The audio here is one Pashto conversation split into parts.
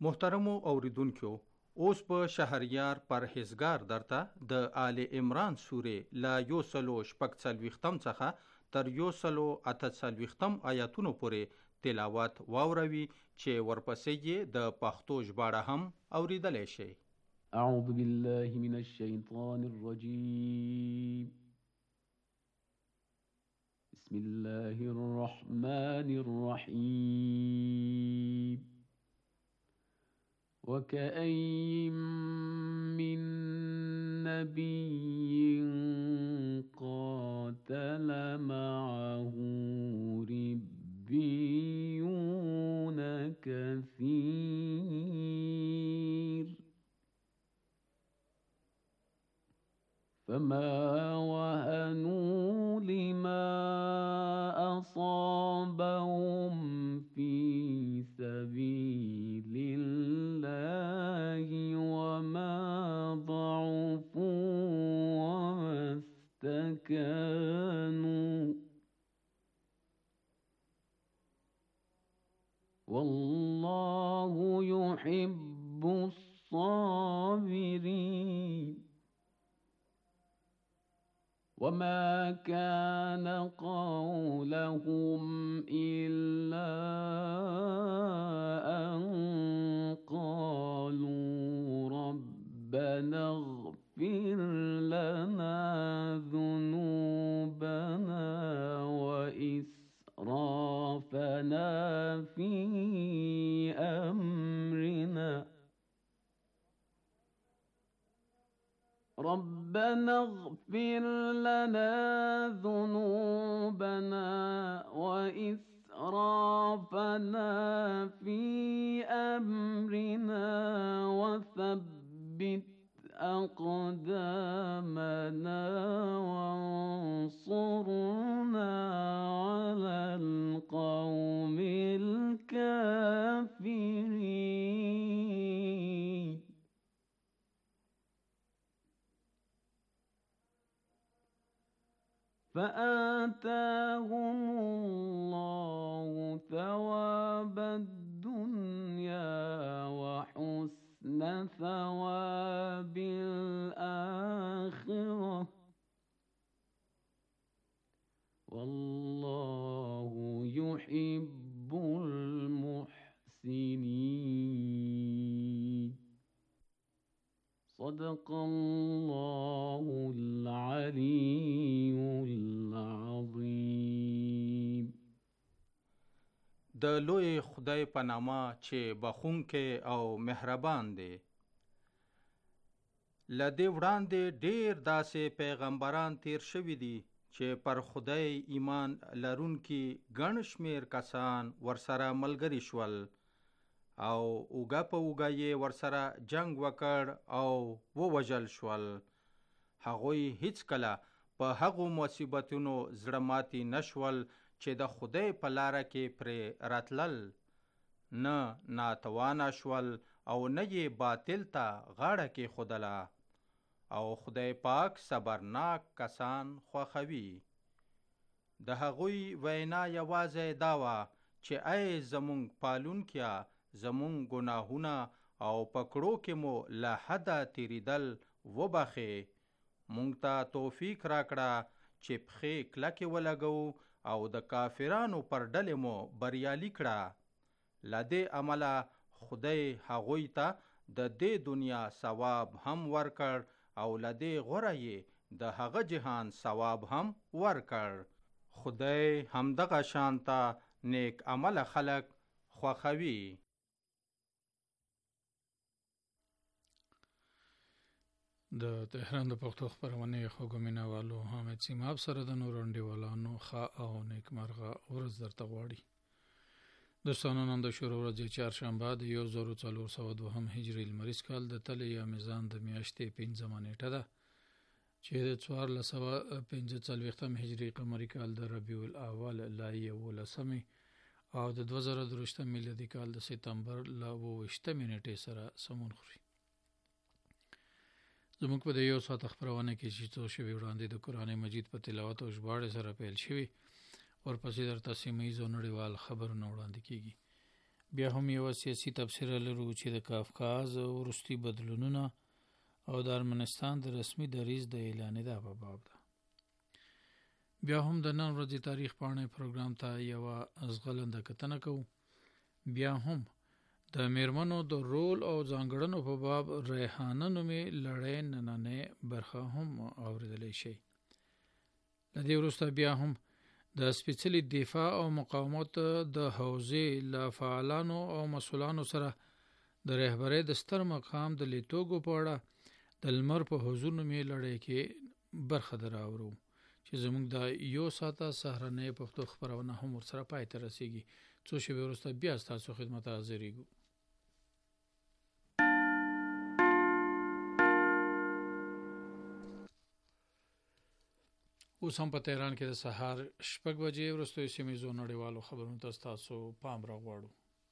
محترمو اوریدونکو، اوس په شهریار پرهیزګار درته د آل عمران سورې لا 140 څخه تر 148 آیاتونو پورې تلاوت واوروي چې ورپسې یې د پښتو ژباړه هم اوریدلی شي. اعوذ بالله من الشیطان الرجیم. بسم الله الرحمن الرحیم. وكأين من نبي قاتل معه ربيون كثير فما وهنوا لما أصابهم في سبيل الله وما ضعفوا وما استكانوا والله يحب الصابرين. وما كان قولهم إلا أن قالوا ربنا اغفر لنا ذنوبنا وإسرافنا في أمرنا ربنا اغفر لنا ذنوبنا وإسرافنا في أمرنا وثبت أقدامنا وانصرنا على القوم الكافرين. فآتاهم الله ثواب الدنيا وحسن ثواب الآخرة والله يحب المحسنين. صدق الله العلي العظيم. د لوی خدای په نامه چې بخښونکی او مهربان دی. له دې وړاندې ډېر داسې پیغمبران تیر شوي دي چې پر خدای ایمان لرونکي ګڼ شمېر کسان ورسره ملګري شول او اوږه په اوږه یې ورسره جنگ وکړ او ووژل شول. هغوی هیڅکله په هغو مصیبتونو زړه ماتي نشول چې د خدای په لاره کې پرې راتلل، نه ناتوانه شول او نه یې باطل ته غاړه کېښودله. او خدای پاک صبرناک کسان خوښوي. د هغوی وینا یوازې دا وه چې ای زمونږ پالونکیه، زمونږ ګناهونه او پکړو کې مو له حده تیریدل وبخې. مونږ ته توفیق راکړه چې پښې کلکې ولګو او د کافرانو پر ډلې مو بریالي کړه. له دې عمله خدای هغوی ته د دې دنیا ثواب هم ورکړ او له دې غوره یې د هغه جهان ثواب هم ورکړ. خدای همدغه شانته نیک عمله خلق خوښوي. د تهران د پښتو خپرونې خوږو مینوالو حامد سیماب سره د نورو انډیوالانو ښه او نیکمرغه ورځ درته غواړي. دوستانو، نن د شروع ورځې چهارشنبه د 1402 هجري لمریز کال د تلې یا میزان د میاشتې 15 نیټه ده چې د 1445 هجري قمري کال د ربیع الاول لا 11 او د 2023 میلادي کال د سپتمبر لا 28 نیټې سره سمون خوري. زموږ په یو ساعت خبرونه کې چې څو شوي وړاندې د قرآن مجید په تلاوت او ژباړې سره پیل شوي، ورپسې درته سیمه ییز او نړیوال خبرونه وړاندې کیږي. بیا هم یو سیاسي تبصره لرو چې د کافکاز وروستي بدلونونه او د ارمنستان د رسمي دریځ د اعلان دا په باب ده. بیا هم د نن ورځې تاریخ پاڼې پروګرام ته یو ازغلنده کتنه کوو. بیا هم د میرمنو د رول او ځانګړنو په باب ریحانه نومې لړۍ نننۍ برخه هم اوریدلی شي. له دې وروسته بیا هم د سپېڅلي دفاع او مقاومت د حوزې له فعالانو او مسؤلانو سره د رهبرۍ د ستر مقام د لیتوګو په اړه د لمر په حضور نومې لړۍ کې برخه دراوړو چې زموږ د یو ساعته سهرنۍ پښتو خپرونه هم ورسره پای ته رسیږي. څو شېبې وروسته بیا ستاسو خدمت ته حاضرېږو. اوس هم په تهران کې د سهار 6 بجې وروستیو سیمهیزو نړیوالو خبرونو ته ستاسو پام راغواړو.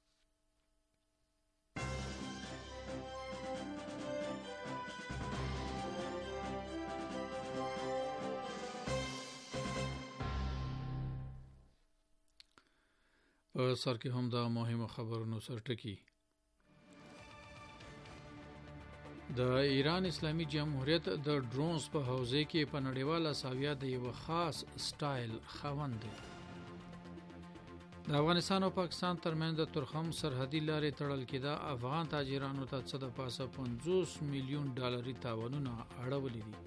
په سر کې هم د مهمو خبرونو سرټکی. د ایران اسلامي جمهوریت د ډرونز په حوزې کې په نړیواله ساویه د یو خاص سټایل خاوند دی. د افغانستان او پاکستان ترمنځ د تورخم سرحدي لارې تړل کېده افغان تاجرانو ته څه د پاسه 50 میلیون ډالري تاوانونه اړولي دي.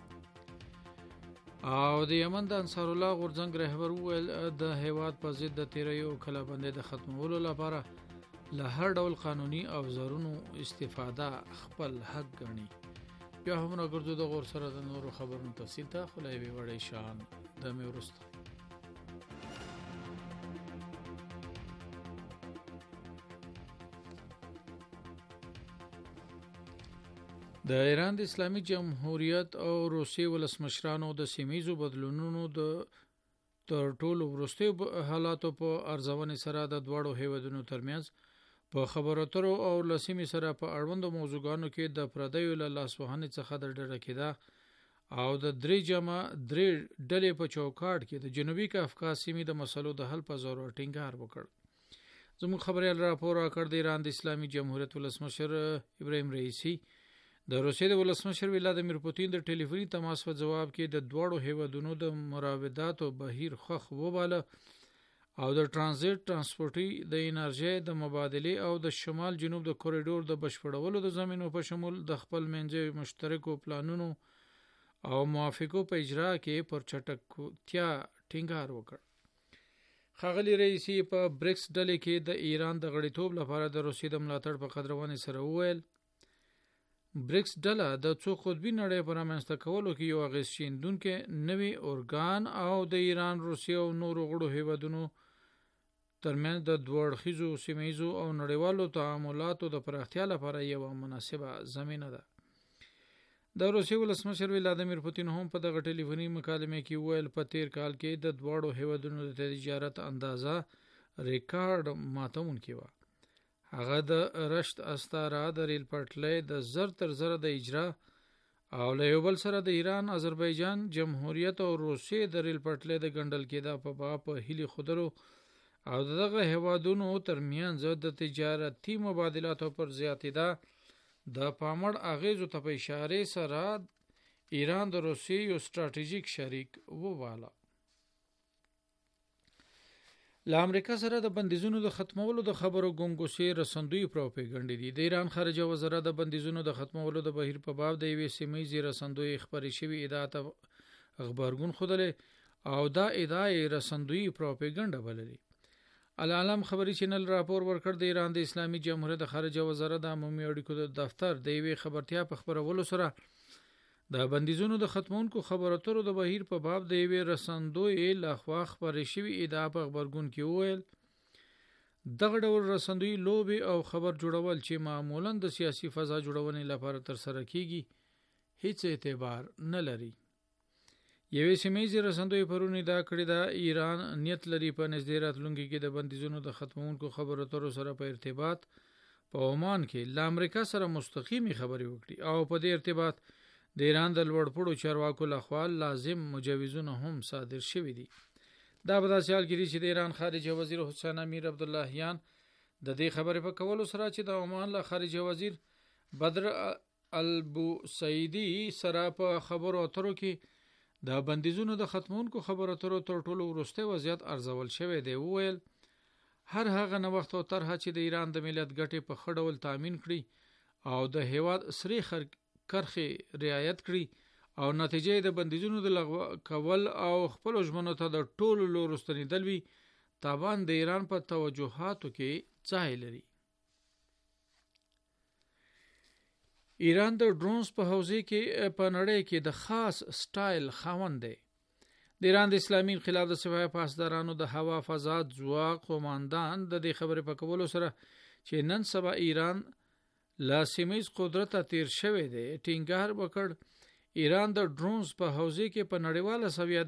او د یمن د انصار الله غورځنګ رهبر وویل د هیواد په ضد د تیریو کلابندۍ د ختمولو لپاره له هر ډول قانوني اوزارونو استفاده خپل حق ګڼي. بیا هم راګرځو د غور سره د نورو خبرونو تفصیل ته خلای وی وړي شان د مې ورسته. د ایران د اسلامي جمهوریت او روسیې ولسمشرانو د سیمهیزو بدلونونو د تر ټولو وروستیو حالاتو په ارزونې سره د دواړو هیوادونو ترمنځ په خبرو اترو او لسیمې سره په اړوندو موضوعګانو کې د پردیو له لاسوهنې څخه د ډډه کېده او د درې ډلې په چوکاټ کې د جنوبي کافکاز سیمې د مسلو د حل په زور ټینګار وکړ. زموږ خبريال راپور راکړ د ایران د اسلامي جمهوریت ولسمشر ابراهیم رئیسی د روسیې د ولسمشر ولادیمیر پوتین د ټلیفوني تماس په جواب کې د دواړو هیوادونو د مراوداتو بهیر خوخ وباله او د ترانسپورټي د انرژي د مبادله او د شمال جنوب د کوریډور د بشپړولو د زمینو په شمول د خپل منځي مشترکو پلانونو او موافقو په اجرا کې پر چټکتیا ټینګار وکړ. ښاغلي رئیسی په بریکس ډلې کې د ایران د غړیتوب لپاره د روسیې د ملاتړ په قدرونې سره وویل بریکس ډله د څو قطبي نړۍ په رامنځته کولو کې یو اغېز شیندونکی نوی ارګان او د ایران روسیې او نورو غړو هیوادونو ترمنځ د دوه اړخیزو سیمهیزو او نړیوالو تعاملاتو د پراختیا لپاره یوه مناسبه زمینه ده. د روسیې ولسمشر ولادیمیر پوتین هم په دغه ټلیفوني مکالمه کې وویل په تیر کال کې د دواړو هیوادونو د تجارت اندازه ریکارډ ماتونکی و. هغه د رشت استاره د ریل پټلۍ د زر تر زره د اجرا او له یو بل سره د ایران آذربایجان جمهوریت او روسیې د ریل پټلۍ د ګنډل کېده په باب هلي خودرو او دغه هیوادونو ترمنځ د تجارتي مبادلاتو پر زیاتېدا د پامړ اغیزو ته په اشاره سره ایران د روسیې یو ستراتیژیک شریک وواله. له امریکا سره د بندیزونو د ختمولو د خبرو ګونګوسې رسندوی پروپاګاندا دي. د ایران خارجه وزارت د بندیزونو د ختمولو د بهیر په باب د یوې سیمهیزې رسندوی خبري شوی ادعا ته خبرګون خوده او دا ادعا رسندوی پروپاګاندا بللي. العالم خبري چینل راپور ورکړ د ایران د اسلامي جمهوریت د خارجه وزارت د عمومي اړیکو د دفتر د یوې خبرتیا په خبرولو سره د بندیزونو د ختمونکو خبراتو د بهیر په باب د یوې رسندوی لخوا خبري شوی ادعا په خبرګون کې وویل دغه ډول رسندوی لوبي او خبر جوړول چې معمولا د سیاسي فضا جوړونې لپاره تر سره کیږي هیڅ اعتبار نه لري. یوې سیمهیزې رسندوی پرون ادعا کړې ده ایران نیت لري په نږدې راتلونکي کې د بندیزونو د ختمونکو خبراتو سره په ارتباط په عمان کې له امریکا سره مستقیمي خبرې وکړي او په دې ارتباط د ایران د لوړپوړو چارواکو لخوا لازم مجوزونه هم صادر شوي دي. دا په داسې حال کې دي چې د ایران خارجه وزیر حسین امیر عبداللهیان د دې خبرې په کولو سره چې د عمان له خارجه وزیر بدر البوسعیدي سره په خبرو اترو کې د بندیزونو د ختمونکو خبرو اترو تر ټولو وروسته وضعیت ارزول شوی دی. وویل هر هغه نوښت او طرحه چې د ایران د ملت ګټې په ښه ډول تامین کړي او د هیواد سری کرښې رعایت کړي او نتیجه د بندیزونو د لغوه کول او خپل ژمنو ته د ټولو لورو ستنېدل وي، تاوان د ایران په توجهاتو کې ځای لري. ایران د ډرونز په حوزه کې په نړۍ کې د خاص سټایل خاوند دی. د ایران د اسلامي انقلاب د سپاه پاسدارانو د هوا فضا ځواک قوماندان د دې خبرې په کولو سره چې نن سبا ایران لا سیمه‌ییز قدرت تیر شوی دی ټینګار وکړ. ایران د ډرونز په حوزه کې په نړیواله سویه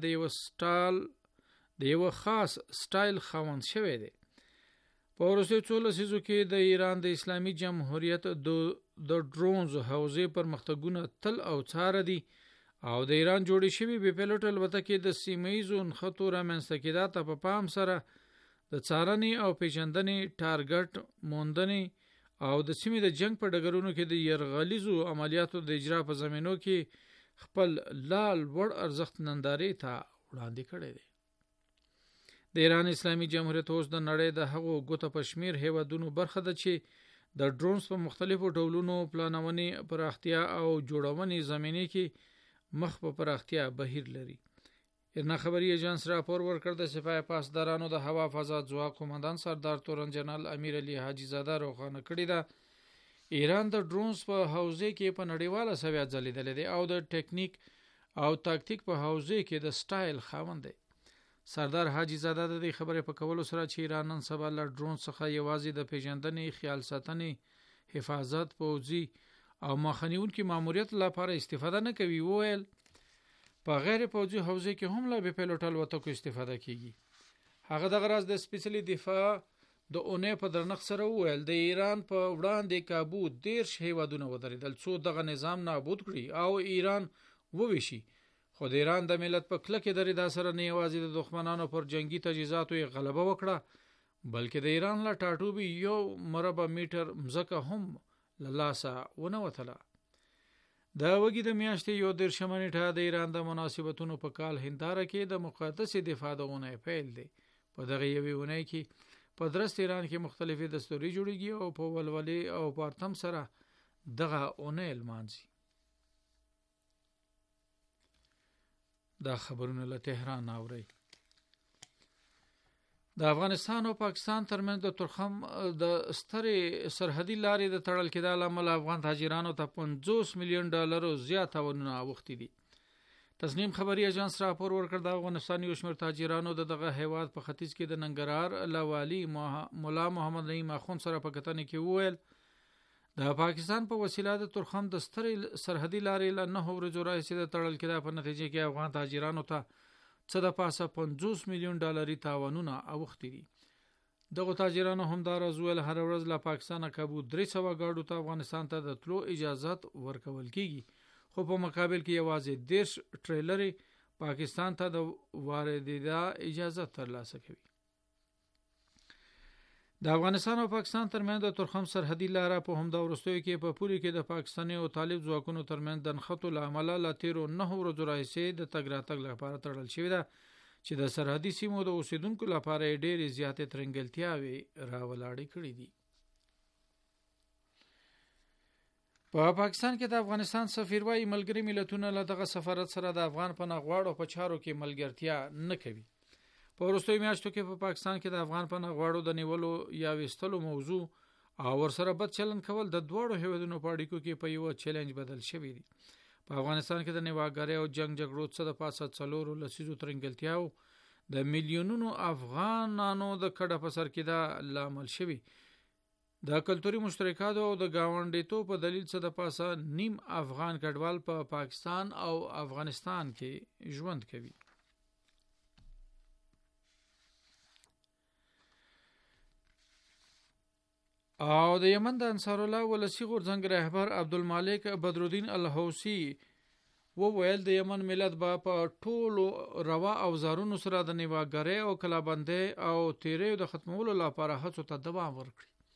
د یو خاص سټایل خاوند شوی دی. په وروستیو 14 لسیزو کې د ایران د اسلامي جمهوریت د ډرونز حوزه پرمختګونه تل او څاره دي او د ایران جوړې شوی بې پیلوټ الوتکې د سیمه‌ییزو نښتو رامنځته کېدا ته په پام سره د څارنې او پیژندنې ټارګټ موندنې او د سیمې د جنگ په ډګرونو کې د یرغلیزو عملیاتو د اجرا په زمینو کې خپل لال وړ ارزښت نندارې ته وړاندې کړی دی. د ایران اسلامي جمهوریت اوس د نړۍ د هغو ګوته په شمیر هیوادونو برخه ده چې د ډرونز په مختلفو ډولونو پلانونې پراختیا او جوړونې زمینې کې مخ په پراختیا بهیر لري. ایرنا خبري ایجنس راپور ورکړ د سپاه پاسدارانو د هوا فضا ځواک قوماندان سردار تورن جنرال امیر علي حاجي زاده روښانه کړی ده ایران د ډرونز په حوزه کې په نړیواله سویه ځلیدلی دی او د ټیکنیک او تاکتیک په حوزه کې د سټایل خاوند دی. سردار حاجي زاده د دې خبرې په کولو سره چې ایران نن سبا له ډرون څخه یوازې د پیژندنې، خیال ساتنې، حفاظت، پوځي او مخنیونکي ماموریت لپاره استفاده نه کوي، وویل په غیر پوځي حوزه کې هم له بې پیلوټ الوتکو استفاده کیږي. هغه دغه راز د سپیشلي دفاع د اونۍ په درنښت سره وویل د ایران په وړاندې کابو 13 هیوادونه ودرېدل څو دغه نظام نابود کړي او ایران وویشي، خو د ایران د ملت په کلکې درېدا سره نه یوازې د دښمنانو پر جنگي تجهیزاتو یې غلبه وکړه بلکې د ایران له ټاټوبي 1 مربع میټر مځکه هم له لاسه ونه وتله. د وګړي د میاشتې 11 نیټه د ایران د مناسبتونو په کال هنداره کې د مقدس دفاع د اونۍ پیل دی. په دغه یوې اونۍ کې په درست ایران کې مختلفې دستوري جوړیږي او په ولولې او پارتم سره دغه اونۍ لمانځي. دا خبرونه له تهران اوري. د افغانستان او پاکستان ترمنځ د ترخم د سترې سرحدي لارې د تړل کېدو لامل افغان تاجرانو ته $50 میلیون زیات تاوانونه اوښتي دي. تسنیم خبري ایجنس راپور ورکړ د افغانستان یو شمېر تاجرانو د دغه هیواد په ختیځ کې د ننګرهار لاوالي مولا محمد نعیم اخوند سره په کتنې کې وویل د پاکستان په وسیله د ترخم د سترې سرحدي لارې له 9 ورځو راهیسې د تړل کېدو په نتیجه کې افغان تاجرانو ته څه د پاسه $50 میلیون تاوانونه اوښتي دي. دغه تاجرانو همداراز ویل هر ورځ له پاکستان کابو 300 ګاډو ته افغانستان ته د تلو اجازه ورکول کیږي، خو په مقابل کې یوازې 10 ټریلرې پاکستان ته د واردېدا اجازه ترلاسه کوي. د افغانستان او پاکستان ترمنځ د ترخم سرحدي لاره په همدا وروستیو کې په پوری کې د پاکستاني او طالب ځواکونو ترمنځ د نښتو له امله له تیرو 9 ورځو راهیسې د تګ راتګ لپاره تړل شوې ده چې د سرحدي سیمو د اوسیدونکو لپاره ډېرې زیاتې ترنګلتیاوې راولاړې کړې دي. په پاکستان کې د افغانستان سفیر وايي ملګري ملتونه له دغه سفارت سره د افغان پناه غواړو په چارو کې ملګرتیا نه کوي. په وروستیو میاشتو کې په پاکستان کې د افغان پناه غواړو د نیولو یا وستلو موضوع او ورسره بد چلند کول د دوړو هیوادونو په اړیکو کې په یو چیلنج بدل شوی دی. په افغانستان کې د نیواګرۍ او جنگ جګړو څخه د پاسه 4 لسیزو ترنګلتیاو د میلیونونو افغانانو د کډه په سر کې دا لامل شوی. د کلتوري مشترکاتو او د گاونډیتو په دلیل څخه د پاسه نیم افغان کډوال په پاکستان او افغانستان کې ژوند کوي. او د یمن د انصار الله ولسی غورځنګ رهبر عبدالمالک بدرالدین الحوثي وویل د یمن ملت به په ټولو روا اوزارونو سره د نیواګرۍ او کلابندۍ او تیریو د ختمولو لپاره هڅو ته دوام ورکړي.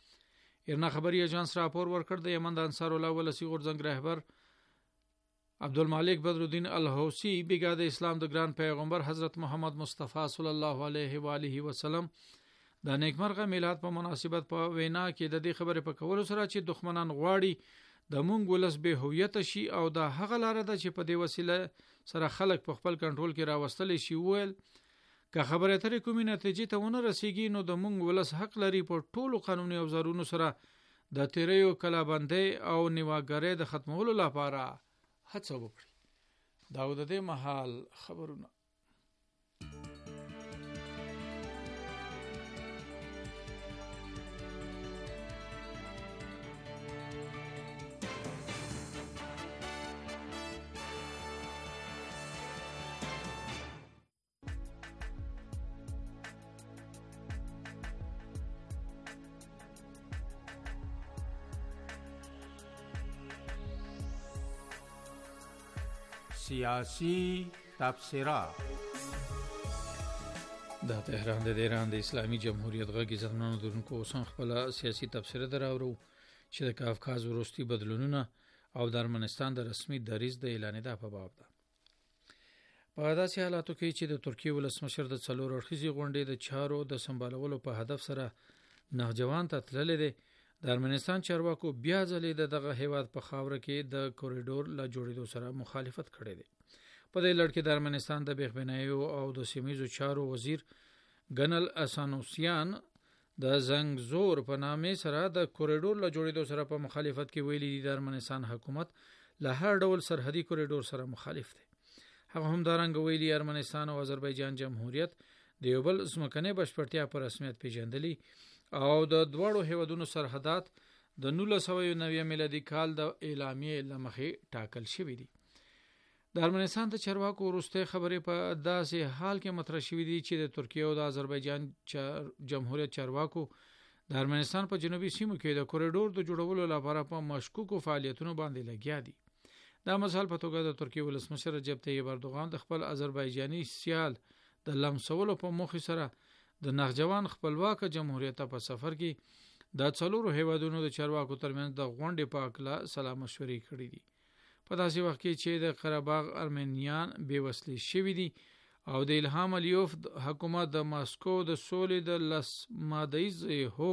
ایرنا خبری اژانس راپور ورکړ د یمن د انصار الله ولسی غورځنګ رهبر عبدالمالک بدرالدین الحوثی بیګا د اسلام د ګران پیغمبر حضرت محمد مصطفی صلی الله علیه و آله وسلم د نیکمرغه میلاد په مناسبت په وینا کې د دې خبرې په کولو سره چې دښمنان غواړي د مونږ ولس به هویت شي او د هغه لار ده چې په دې وسیله سره خلک په خپل کنټرول کې راوستل شي ویل که خبره ترې کومې نتیجې ته ونه رسیږي نو د مونږ ولس حق لري په ټولو قانوني اوزارونو سره د تیریو کلابندۍ او نیواګرۍ د ختمولو لپاره هڅه وکړي. دا د دې مهال خبرونه. سیاسی تبصره. د تهران د ایران د اسلامي جمهوریت غږی زمونږ درنکو اوسن خپل سیاسي تبصره دراورو چې د کافکاز وروستي بدلونونه او د ارمنستان د رسمي دریځ د اعلانېدا په باب ده. په داسې حالاتو کې چې د ترکیه ولسمشر د څلور اړخیزې غونډې د چارو د سمبالولو په هدف سره نهجوان ته تللی دی، د ارمنستان چارواکو بیا ځلې دغه هیواد په خاوره کې د کوریډور لا جوړېدو سره مخالفت کړی دی. په دې لړ کې د ارمنستان د بېخبنایو او د سیمه‌ییزو چارو وزیر ګنل اسانوسیان د زنګزور په نامې سره د کوریډور لا جوړېدو سره په مخالفت کې ویلي دي د ارمنستان حکومت له هر ډول سرحدي کوریډور سره مخالف دی. هغه هم دارنګ ویلي ارمنستان او آذربایجان جمهوریت د یو بل ځمکنۍ بشپړتیا په رسمیت پیژندلي او د دواړو هیوادونو سرحدات د 1990 میلادي کال د اعلامیې لمخې ټاکل شوي دي. د ارمنستان د چارواکو وروستۍ خبرې په داسې حال کې مطرح شوي دي چې د ترکیه او د آذربایجان جمهوریت چارواکو د ارمنستان په جنوبي سیمو کې د کوریډور د جوړولو لپاره په مشکوکو فعالیتونو باندې لګیا دي. دا مثال په توګه د ترکیه ولسمشر رجب طیب اردوغان د خپل آذربایجاني سیال د لمسولو په موخې سره د نهجوان خپلواک جمهوریت په سفر کې د څلورو هیوادونو د چارواکو ترمنځ د غونډې په اړه سلا مشورې کړې دي. په داسې وخت کې چې د قره‌باغ ارمنیان بېوسلې شوي دي او د الهام الیوف حکومت د ماسکو د سولې د لسمادیز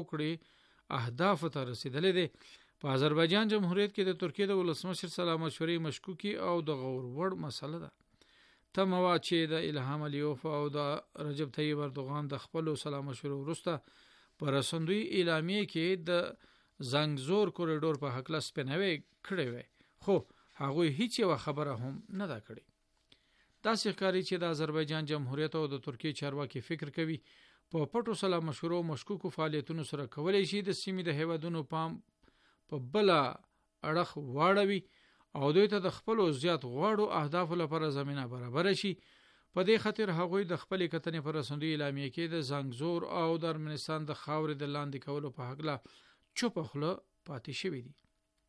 هوکړې اهداف ته رسیدلې دي. په آذربایجان جمهوریت کې د ترکیه د ولسمشر سلا مشورې مشکوکي او د غور وړ مسله ده. تموا چې د الهام الیوف او د رجب طیب اردوغان د خپل سلا مشورې وروسته په رسندوی اعلامیې کې د زنګزور کوریډور په حق لا سپینوي کړی وي، خو هغه هیڅ یو خبره هم نه دا کړې. داسې ښکاري چې د آذربایجان جمهوریت او د ترکیه چارواکي فکر کوي په پټو سلا مشورو مشکوکو فعالیتونو سره کولای شي د سیمې د هیوادونو پام په بل اړخ واړوي او دوی ته د خپل زیات غواړو اهداف لپاره زمينه برابر شي. په دې خاطر هغوی د خپل کتنې پر رسندوی اعلامیه کې د زنګزور او د ارمنستان د خاورې د لاندې کولو په حق لا چوپ خوله پاتې شوی دي.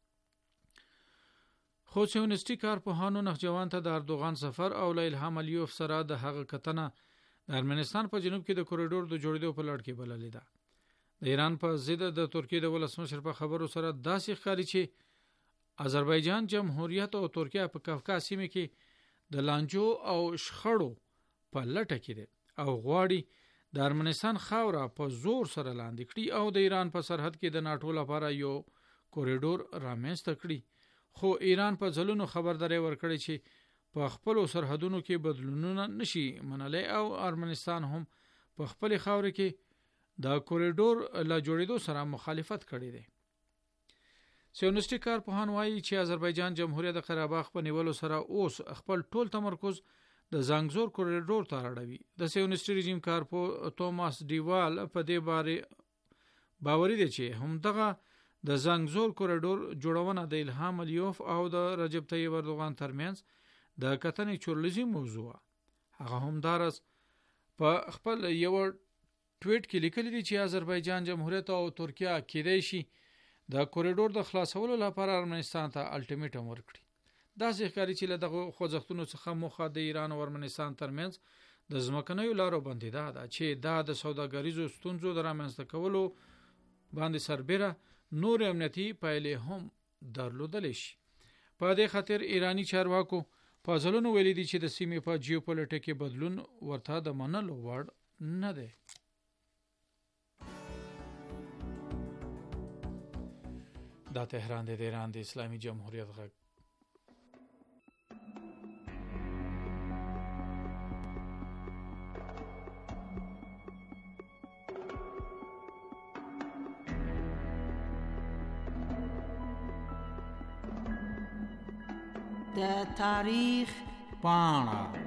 خو سیونسټي کارپوهانو نهجوان ته د اردوغان سفر او له الهام الیوف سره د هغه کتنه د ارمنستان په جنوب کې د کوریډور د جوړېدو په لړ کې بللې ده. د ایران په ضد د ترکیه د ولسمشر په خبرو سره داسې ښکاري چې آذربایجان جمهوریت او ترکیه په کافکاز سیمه کې د لانجو او شخړو په لټه کې دي او غواړي د ارمنستان خاوره په زور سره لاندې کړي او د ایران په سرحد کې د ناټو لپاره یو کوریډور رامنځته کړي. خو ایران په ځلونو خبرداري ورکړي چې په خپل سرحدونو کې بدلونونه نشي منلای او ارمنستان هم په خپل خاوره کې د کوریډور لا جوړېدو سره مخالفت کړی دی. سیونسټي کارپوهان وایي چې آذربایجان جمهوریت د قره‌باغ په نیولو سره اوس خپل ټول تمرکز د زنګزور کوریډور ته اړوي. د سیونسټي رژیم کارپو توماس ډیوال په دې باره باوري دی چې همدغه د زنګزور کوریډور جوړونه د الهام الیوف او د رجب طیب اردوغان ترمنځ د کتنې چورلیزي موضوع. هغه هم دارس په خپل یو ټویټ کې لیکلی دی چې آذربایجان جمهوریت او ترکیه کېدای شي د کوریډور د خلاصولو لپاره ارمنستان ته الټیمیټم ورکړي. داسې ښکاري چې له دغه خوځښتونو څخه موخه د ایران او ارمنستان ترمنځ د ځمکنیو لارو بندیدا ده چې دا د سوداګریزو ستونزو د رامنځته کولو باندې سربېره نور امنیتي پایلې هم درلودل شي. په دې خاطر ایرانی چارواکو په ځلونو ویلي دي چې د سیمې په جیوپولیټیکي بدلون ورته د منلو وړ نه دی. دا تهران د ایران د اسلامي جمهوریت غږ. د تاریخ پاڼه.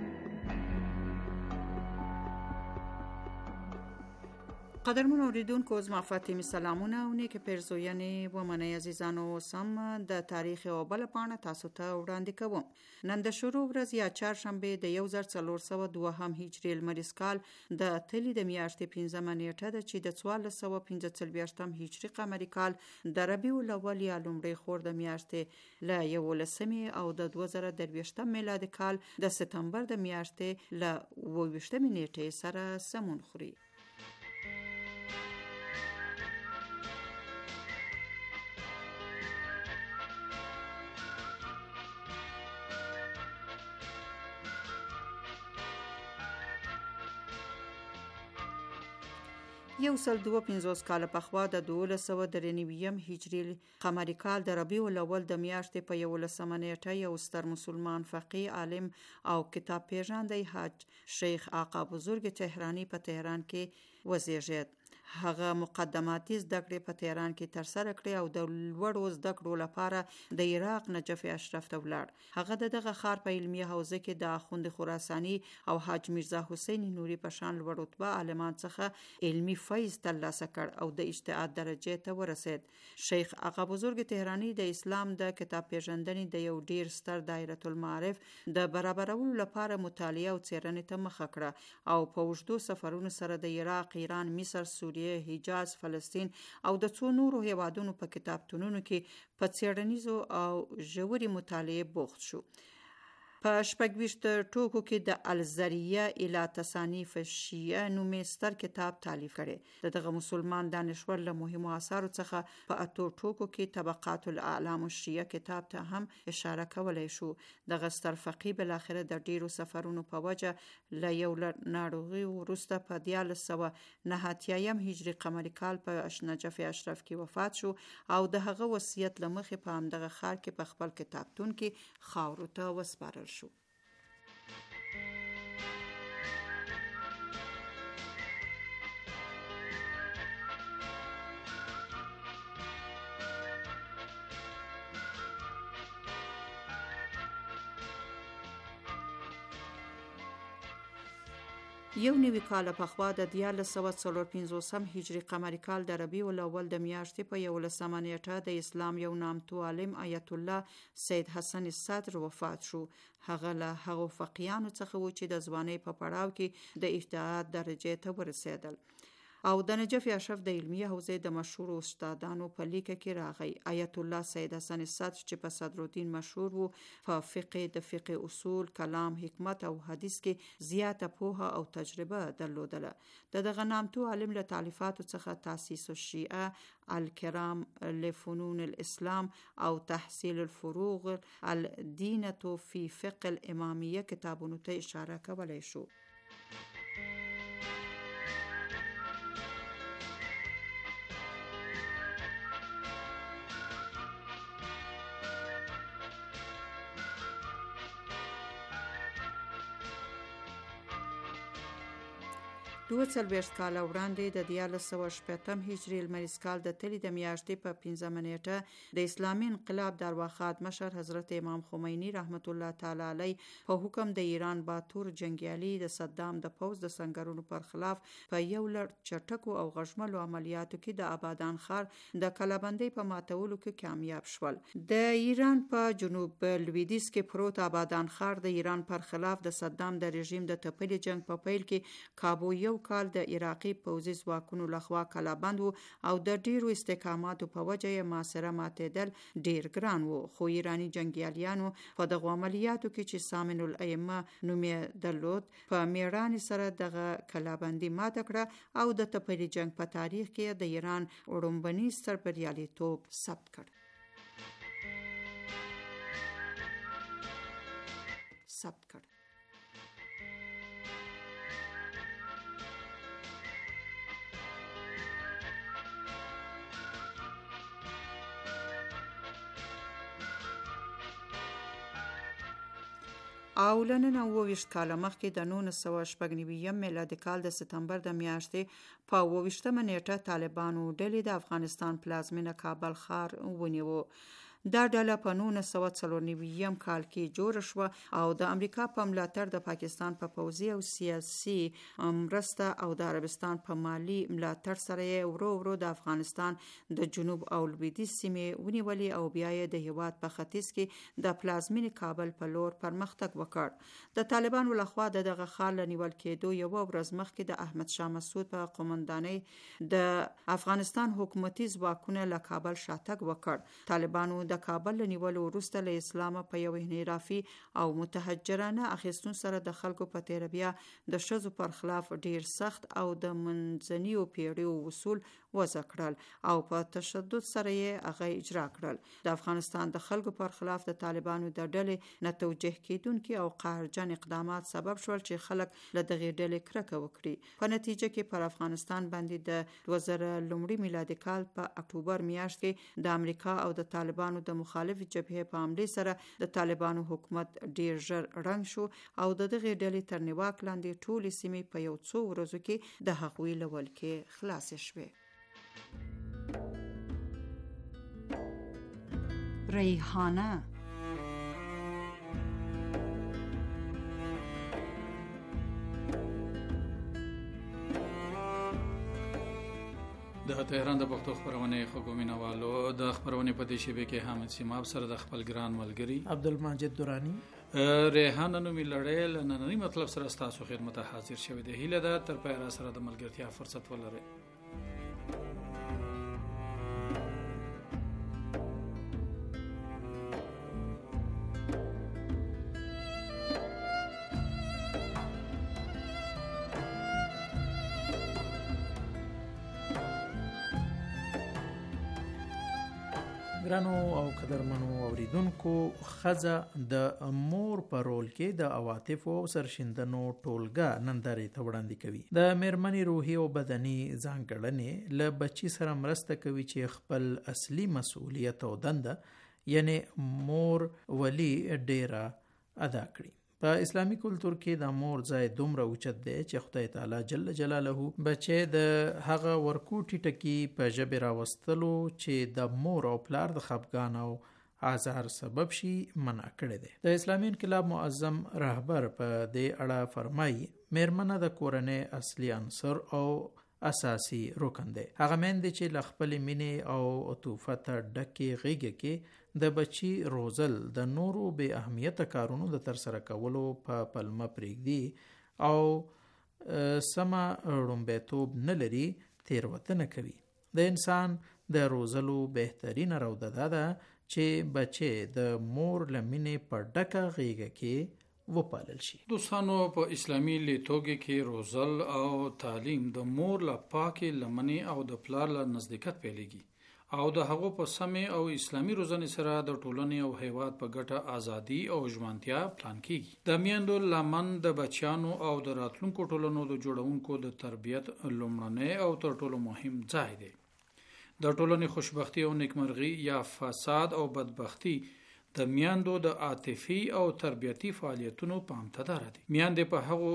قدرمن اوریدونکو، زما فاطمه سلامونه او نیک پرزوینې و منی عزیزانو. سم د تاریخ او بل پاڼه تاسو ته وړاندې کوم. نن د شروع ورځ یا چهارشنبه د 1402 هجری لمریز کال د تلې د میاشتې 15 نیټه ده چې د 1445 هجری قمری کال د ربیع الاول یا لومړۍ خور د میاشتې ل 11 او د 2023 میلادي کال د سپتمبر د میاشتې ل 22 نیټې سره سمون خوري. یو سل 250 کال پخوا د 1293 هجری قمری کال د ربیع الاول د میاشتې په 11 نیټه یو ستر مسلمان فقیه، عالم او کتاب پیژندی حاج شیخ آقا بزرگ تهرانی په تهران کې وزیږید. هغه مقدماتي زده کړې په تهران کې ترسره کړې او د لوړو زده کړو لپاره د عراق نجف اشرف ته ولاړ. هغه دغه ښار په علمي حوزه کې د اخوند خراساني او حاج میرزا حسین نوري په شان لوړ رتبه عالمان څخه علمي فیض ترلاسه کړ او د اجتهاد درجه ته ورسید. شیخ آقا بزرگ تهرانی د اسلام د کتاب پیژندنې د یو ډیر ستر دایره المعارف د برابرولو لپاره مطالعه او څیړنې ته مخه کړه او په اوږدو سفرونو سره د عراق، ایران، مصر، سوریه، حجاز، فلسطین او د څو نورو هیوادونو په کتابتونونو کې په څیړنیزو او ژورې مطالعې بوخت شو. په 26 ټوکو کې د الزریه الی تصانیف شیعه نومې ستر کتاب تالیف کړي. دغه مسلمان دانشور له مهمو آثارو څخه په 8 ټوکو کې طبقات الاعلام الشیعه کتاب ته هم اشاره کولای شو. دغه ستر فقیه بل اخر د ډیرو سفرونو په وجه له یو ناروغي وروسته په 1909 هجری قمری کال په نجف اشرف کې وفات شو او د هغه وصیت لمخې په همدغه ښار کې په خپل کتابتون کې خاورو ته وسپارل شو. یو نوی کال پخوا د 1445 هجری قمری کال د ربیع الاول د میاشتې په 11 نیټه د اسلام یو نامتو عالم آیت الله سید حسن الصدر وفات شو. هغه له هغو فقیهانو څخه و چې د ځوانۍ په پړاو کې د اجتهاد درجې ته ورسېدل او د نجف اشرف د علمي حوزې د مشهور استادانو په لیکه کې راغی. آیت الله سید حسن الصدر چې په صدرالدین مشهور وو، په فقه اصول، کلام، حکمت او حدیث کې زیاته پوهه او تجربه درلودله. دغه نامتو عالم له تالیفاتو څخه تاسیس الشیعه، الکرام لفنون الاسلام او تحصیل الفروغ، الدینة فی فقه الامامیه کتابونو ته اشاره کولای شو. دوه څلوېښت کاله وړاندې د 14شپږم هجري لمریز کال د تلې د میاشتې په 15 نیټه د اسلامي انقلاب د ارواښاد مشر حضرت امام خمیني رحمت الله تعالی علیه په حکم د ایران باتور جنګیالي د صدام د پوځ د سنگرونو پر خلاف په یو لړ چټکو او غشملو عملیاتو کې د آبادان ښار د کلابندۍ په ماتولو کې کامیاب شول. د ایران په جنوب لویدیځ کې پروت آبادان ښار د ایران پر خلاف د صدام د رژیم د تپلي جنگ په پیل کې کابو یو یو کال د عراقي پوځي ځواکونو لخوا کلابند و او د ډیرو استحکاماتو په وجه یې محاصره ماتېدل ډیر ګران و، خو ایرانی جنگیالیانو په دغه عملیاتو کې چې سامن الایمه نوم یې درلود په میړانې سره دغه کلابندي ماته کړه او د تپلي جنگ په تاریخ کې د ایران وړومبني ستر بریالیتوب ثبت کړ. او لنن 29 کاله مخکې د 1996 میلادي کال د سپتمبر د میاشتې په 28مه نیټه طالبانو ډلې د افغانستان پلازمینه کابل ښار ونیو. دا ډله په 1994 کال کې جوړه شوه او د امریکا په ملاتړ د پاکستان په پوځي او سیاسي مرسته او د عربستان په مالی ملاتړ سره یې ورو ورو د افغانستان د جنوب او لویدیځ سیمې ونیولې او بیا یې د هیواد په ختیځ کې د پلازمینې کابل په لور پرمختګ وکړ. د طالبانو لخوا دغه ښار له نیول کېدو یوه ورځ مخکې د احمد شاه مسعود په قومندانۍ د افغانستان حکومتي ځواکونه له کابل شاتګ وکړ. طالبانو د کابل له نیولو وروسته له اسلامه په یو انحرافي او متحجرانه اخیستون سره د خلکو په تیربیا د ښځو پر خلاف ډیر سخت او د منځنیو پیړیو اصول وضع کړل او په تشدد سره یې هغه اجرا کړل. د افغانستان د خلکو پر خلاف د طالبانو د ډلې نه توجیه کیدونکي او قهرجن اقدامات سبب شول چې خلک له دغې ډلې کرکه وکړي. په نتیجه کې پر افغانستان باندې د 2001 میلادي کال په اکتوبر میاشت کې د امریکا او د طالبانو د مخالف جبهې په حمله سره د طالبانو حکومت ډیر ژر رنګ شو او د دغې ډلې تر نیواک لاندې ټولې سیمې په یو څو ورځو کې د هغوی له ولکې خلاصې شوې. ریحانه د تهران د پښتو خبرونه خوګومینوالو د خبرونه په دې شیبه کې حامد سیماب سره د خپل ګران ملګری عبدالمجید دورانی ریحانه نومي لړۍ لنننی مطلب سره تاسو خدمت حاضر شوی دی. هیله ده تر پایه سره د ملګرتیا فرصت ولرئ. ګرانو او قدرمنو اوریدونکو، ښځه د مور په رول کې د عواطفو او سرشیندنو ټولګه نندارې ته وړاندې کوي. د میرمنې روحي او بدني ځانګړنې له بچي سره مرسته کوي چې خپل اصلي مسؤلیت او دنده یعنی مور ولی ډیره ادا کړي. په اسلامی کلتور کې د مور ځای دومره اوچت دی چې خدای تعالی جل جلاله بچي د هغه ورکوټي ټکی په ژبه راوستلو چې د مور او پلار د خفګان او آزار سبب شي منع کړی دی. د اسلامي انقلاب معظم رهبر په دې اړه فرمایي میرمنه د کورنۍ اصلي عنصر او اساسي رکن دی. هغه مېندې چې له خپلې مینې او عطوفت ډکې غېږه کې د بچي روزل د نورو بې اهمیته کارونو د ترسره کولو په پلمه پرېږدي او سمه ړومبیتوب نه لري تېروتنه کوي. د انسان د روزلو بهترینه روده دا ده چې بچي د مور له مینې په ډکه غېږه کې وپالل شي. دوستانو، په اسلامي لیتوګي کې روزل او تعلیم د مور له پاکې لمنې او د پلار له نزدېکت پیلېږي او د هغو په سمې او اسلامي روزنې سره د ټولنې او هیواد په ګټه ازادي او ژمنتیا پلان کیږي. د میندو لمن د بچیانو او د راتلونکو ټولنو د جوړونکو د تربیت لومړنی او تر ټولو مهم ځای دی. د ټولنې خوشبختی او نیکمرغي یا فساد او بدبختی د میندو د عاطفي او تربیتی فعالیتونو په امتدار دي. میندې په هغو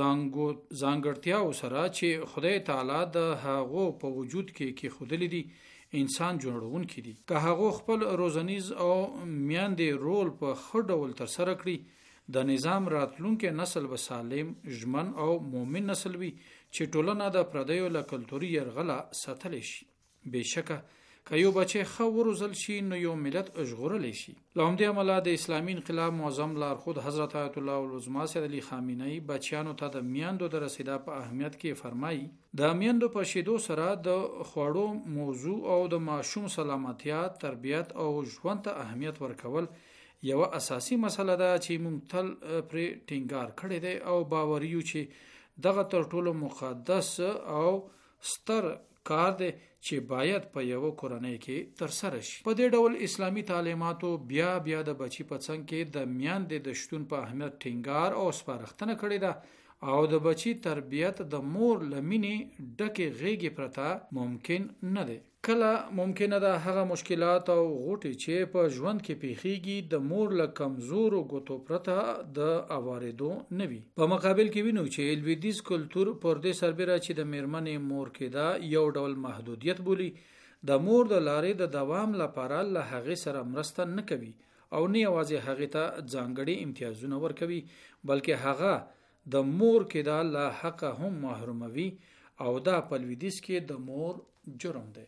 ځانګړتیاو سره چې خدای تعالی د هغو په وجود کې خودلې دي انسان جوړونکي دي. که هغه خپل روزنیز او میندې رول په ښه ډول ترسره کړي د نظام راتلونکي نسل به سالم، ژمن او مومن نسل وي چې ټولنه د پردیو له کلتوري یرغله ساتلی شي. بېشکه که یو بچی ښه وروزل شي نو یو ملت ژغورلی شي. له همدې امله د اسلامي انقلاب معظم لارښود حضرت آیت الله العظما سید علی خامنه‌ای بچیانو ته د میندو د رسیدا په اهمیت کې فرمایي د میندو په شیدو سره د خوړو موضوع او د ماشوم سلامتیا، تربیت او ژوند ته اهمیت ورکول یو اساسي مسله ده چې موږ تل پر ټینګار کړی دی او باور یو چې دغه تر ټولو مقدس او ستر کار دی چې باید په یو کورنۍ کې تر سره شي. په دې ډول اسلامي تعلیماتو بیا د بچی په څنګ کې د میندې د شتون په اهمیت ټینګار او سپارښتنه کړې ده او د بچی تربیت د مور لمینې ډکه غېږې پرته ممکن نه دی. کله ممکنه ده هغه مشکلات او غوټې چې په ژوند کې پیښیږي د مور له کمزورو ګوتو پرته د اواریدو نه وي. په مقابل کې وینو چې لویدیز کلتور پر دې سربېره چې د میرمنې مور کېدا یو ډول محدودیت بولي، د مور د لارې د دوام لپاره له هغې سره مرسته نه کوي او نه یوازې هغې ته ځانګړي امتیازونه ورکوي بلکې هغه د مور کېدا له حقه هم محروموي او دا په لویدیز کې د مور جرم دی.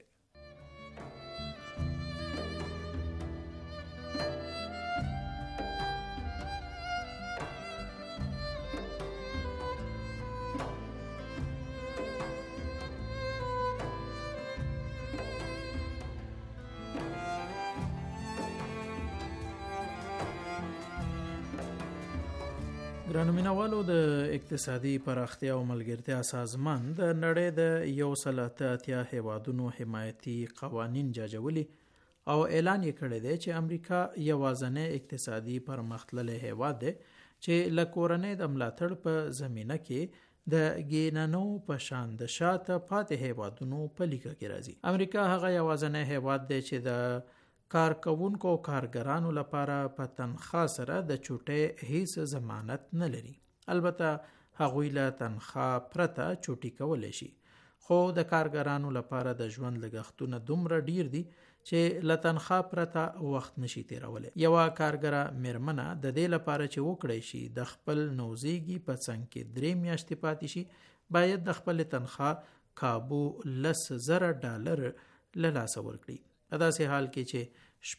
ګرانو مینوالو، د اقتصادي پراختیا او ملګرتیا سازمان د نړۍ د 180 هیوادونو حمایتي قوانین جاجولي او اعلان یې کړی دی چې امریکا یوازینی اقتصادي پرمختللی هیواد دی چې له کورنۍ د ملاتړ په زمینه کې د ګینانو په شان د شاته پاتې هیوادونو په لیکه کې راځي. امریکا هغه یوازینی هیواد دی چې د کارکوونکو او کارګرانو لپاره په تنخواه سره د چوټۍ هیڅ ضمانت نه لري. البته هغوی له تنخواه پرته چوټي کولی شي، خو د کارګرانو لپاره د ژوند لګښتونه دومره ډیر دي چې له تنخواه پرته وخت نشي تیرولی. یوه کارګره میرمنه د دې لپاره چې وکړی شي د خپل نوزیږي په څنګ کې 3 میاشتې پاتې شي باید د خپل تنخواه کابو $10,000 له لاسه ورکړي. په داسې حال کې چې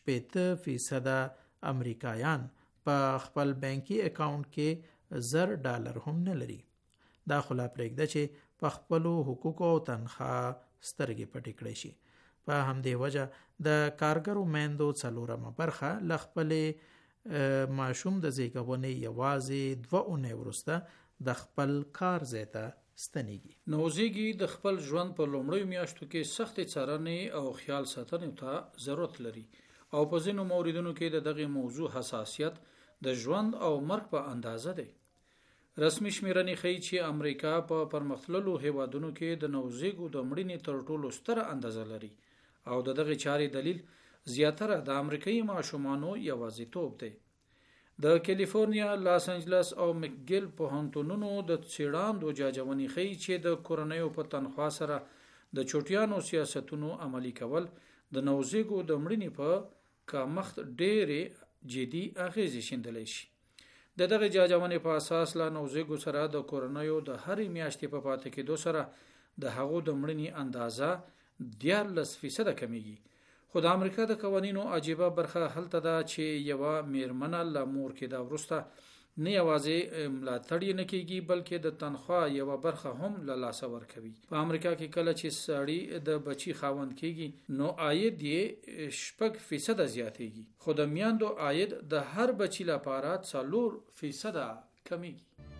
80% امریکایان په خپل بانکي اکاونټ کې $1,000 هم نه لري. دا خو لا پرېږده چې په خپلو حقوقو او تنخواه سترګې پټې کړی شي. په همدې وجه د کارګرو میندو 4 برخه له خپلې ماشوم د زیږونې یوازې 2 اونۍ وروسته د خپل کار ځای ته ستنیږي. نوزیږي د خپل ژوند په لومړیو میاشتو کې سختې څارنې او خیال ساتنې ته ضرورت لري او په ځینو موردونو کې د دغه موضوع حساسیت د ژوند او مرګ په اندازه دی. رسمي شمیرنې ښیي چې امریکا په پرمختللو هیوادونو کې د نوزیږو د مړینې تر ټولو ستره اندازه لري او د دغه چارې دلیل زیاتره د امریکایي ماشومانو یوازیتوب دی. د کالیفورنیا، لاس انجلس او مکګیل پوهنتونونو د څېړاندو جاجونې ښیي چې د کورنیو په تنخواه سره د چوټیانو سیاستونو عملي کول د نوزیږو د مړینې په کمښت ډېرې جدي اغیزې شیندلی شي. د دغه جاجونې په اساس لا نوزیږو سره د کورنیو د هرې میاشتې په پاتې کېدو سره د هغو د مړینې اندازه 14% کمیږي. خو د امریکا د قوانینو عجیبه برخه هلته ده چې یوه میرمنه له مور کېدا وروسته نه یوازې ملاتړ یې نه کېږي بلکې د تنخواه یوه برخه هم له لاسه ورکوي. په امریکا کې کله چې سړی د بچي خاوند کېږي نو عاید یې 6% زیاتېږي، خو د میندو عاید د هر بچي لپاره 4% کمیږي.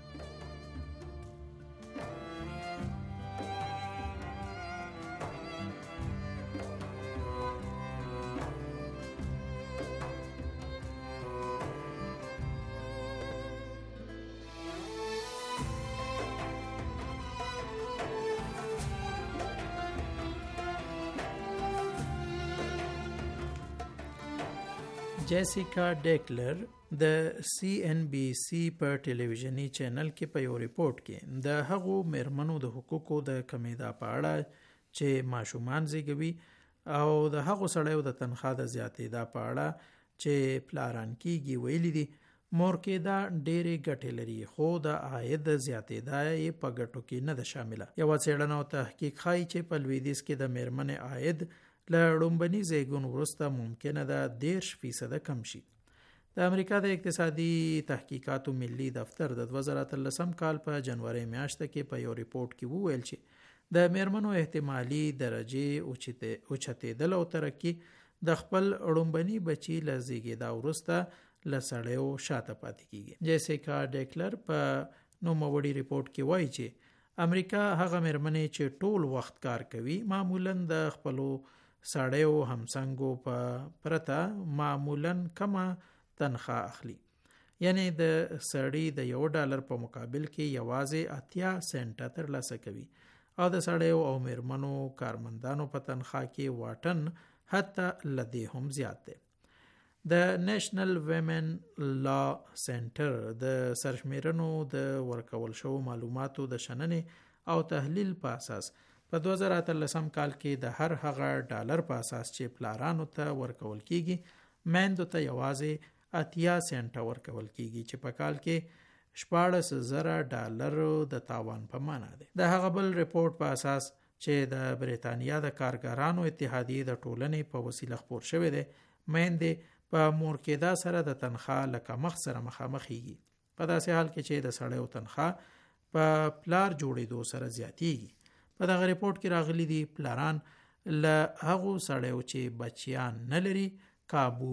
جیسیکا ډیکلر د CNBC په ټلویزیونی چینل کې په یو ریپورت کې د هغو میرمنو د حقوقو د کمیدا په اړه چې ماشومان زیږوي او د هغو سړیو د تنخواه د زیاتېدا په اړه چې پلاران کېږي ویلي دي مور کېدا ډېرې ګټې لري خو د عاید زیاتېدا یې په ګټو کې نه ده شامله. یوه څېړنه او تحقیق ښایي چې په لویدیځ کې د میرمنې عاید له لومبني زیږون وروسته ممکنه ده 10% کم شي. د امریکا د اقتصادي تحقیقاتو ملي دفتر د 2013 کال په جنوري میاشت کې په یو ریپورت کې وویل چې د میرمنو احتمالي درجه اوچتېدل او ترقی د خپل لومبني بچي له زیږیدا وروسته لسړیو شاته پاتې کیږي. جیسیکا ډیکلر په نوموړي ریپورت کې وایي چې امریکا هغه میرمنې چې ټول وخت کار کوي معمولاً د خپلو سړیو همسنګو په پرته معمولاً کمه تنخواه اخلي. یعنی د سړی د $1 په مقابل کې یوازې 80 سنټه ترلاسه کوي او د سړیو او میرمنو کارمندانو په تنخواه کې واټن حتی لدی هم زیات دی. د نېشنل ویمن لا سنټر د سرشمیرنو د ورکول شو معلوماتو د شننې او تحلیل په اساس په 2013 کال کې د هر هغه $1 په اساس چې پلارانو ته ورکول کیږي میندو ته یوازې 80 سنټه ورکول کیږي چې په کال کې $14,000 د تاوان په معنا دی. د هغه بل ریپورت په اساس چې د بریتانیا د کارګرانو اتحادیې د ټولنې په وسیله خپور شوی دی میندې په مور کېدا سره د تنخواه له کمښت سره مخامخ کیږي په داسې حال کې چې د سړیو تنخواه په پلار جوړېدو سره زیاتیږي. په دغه ریپورت کې راغلي دي پلاران له هغو سړیو چې بچیان نه لري کابو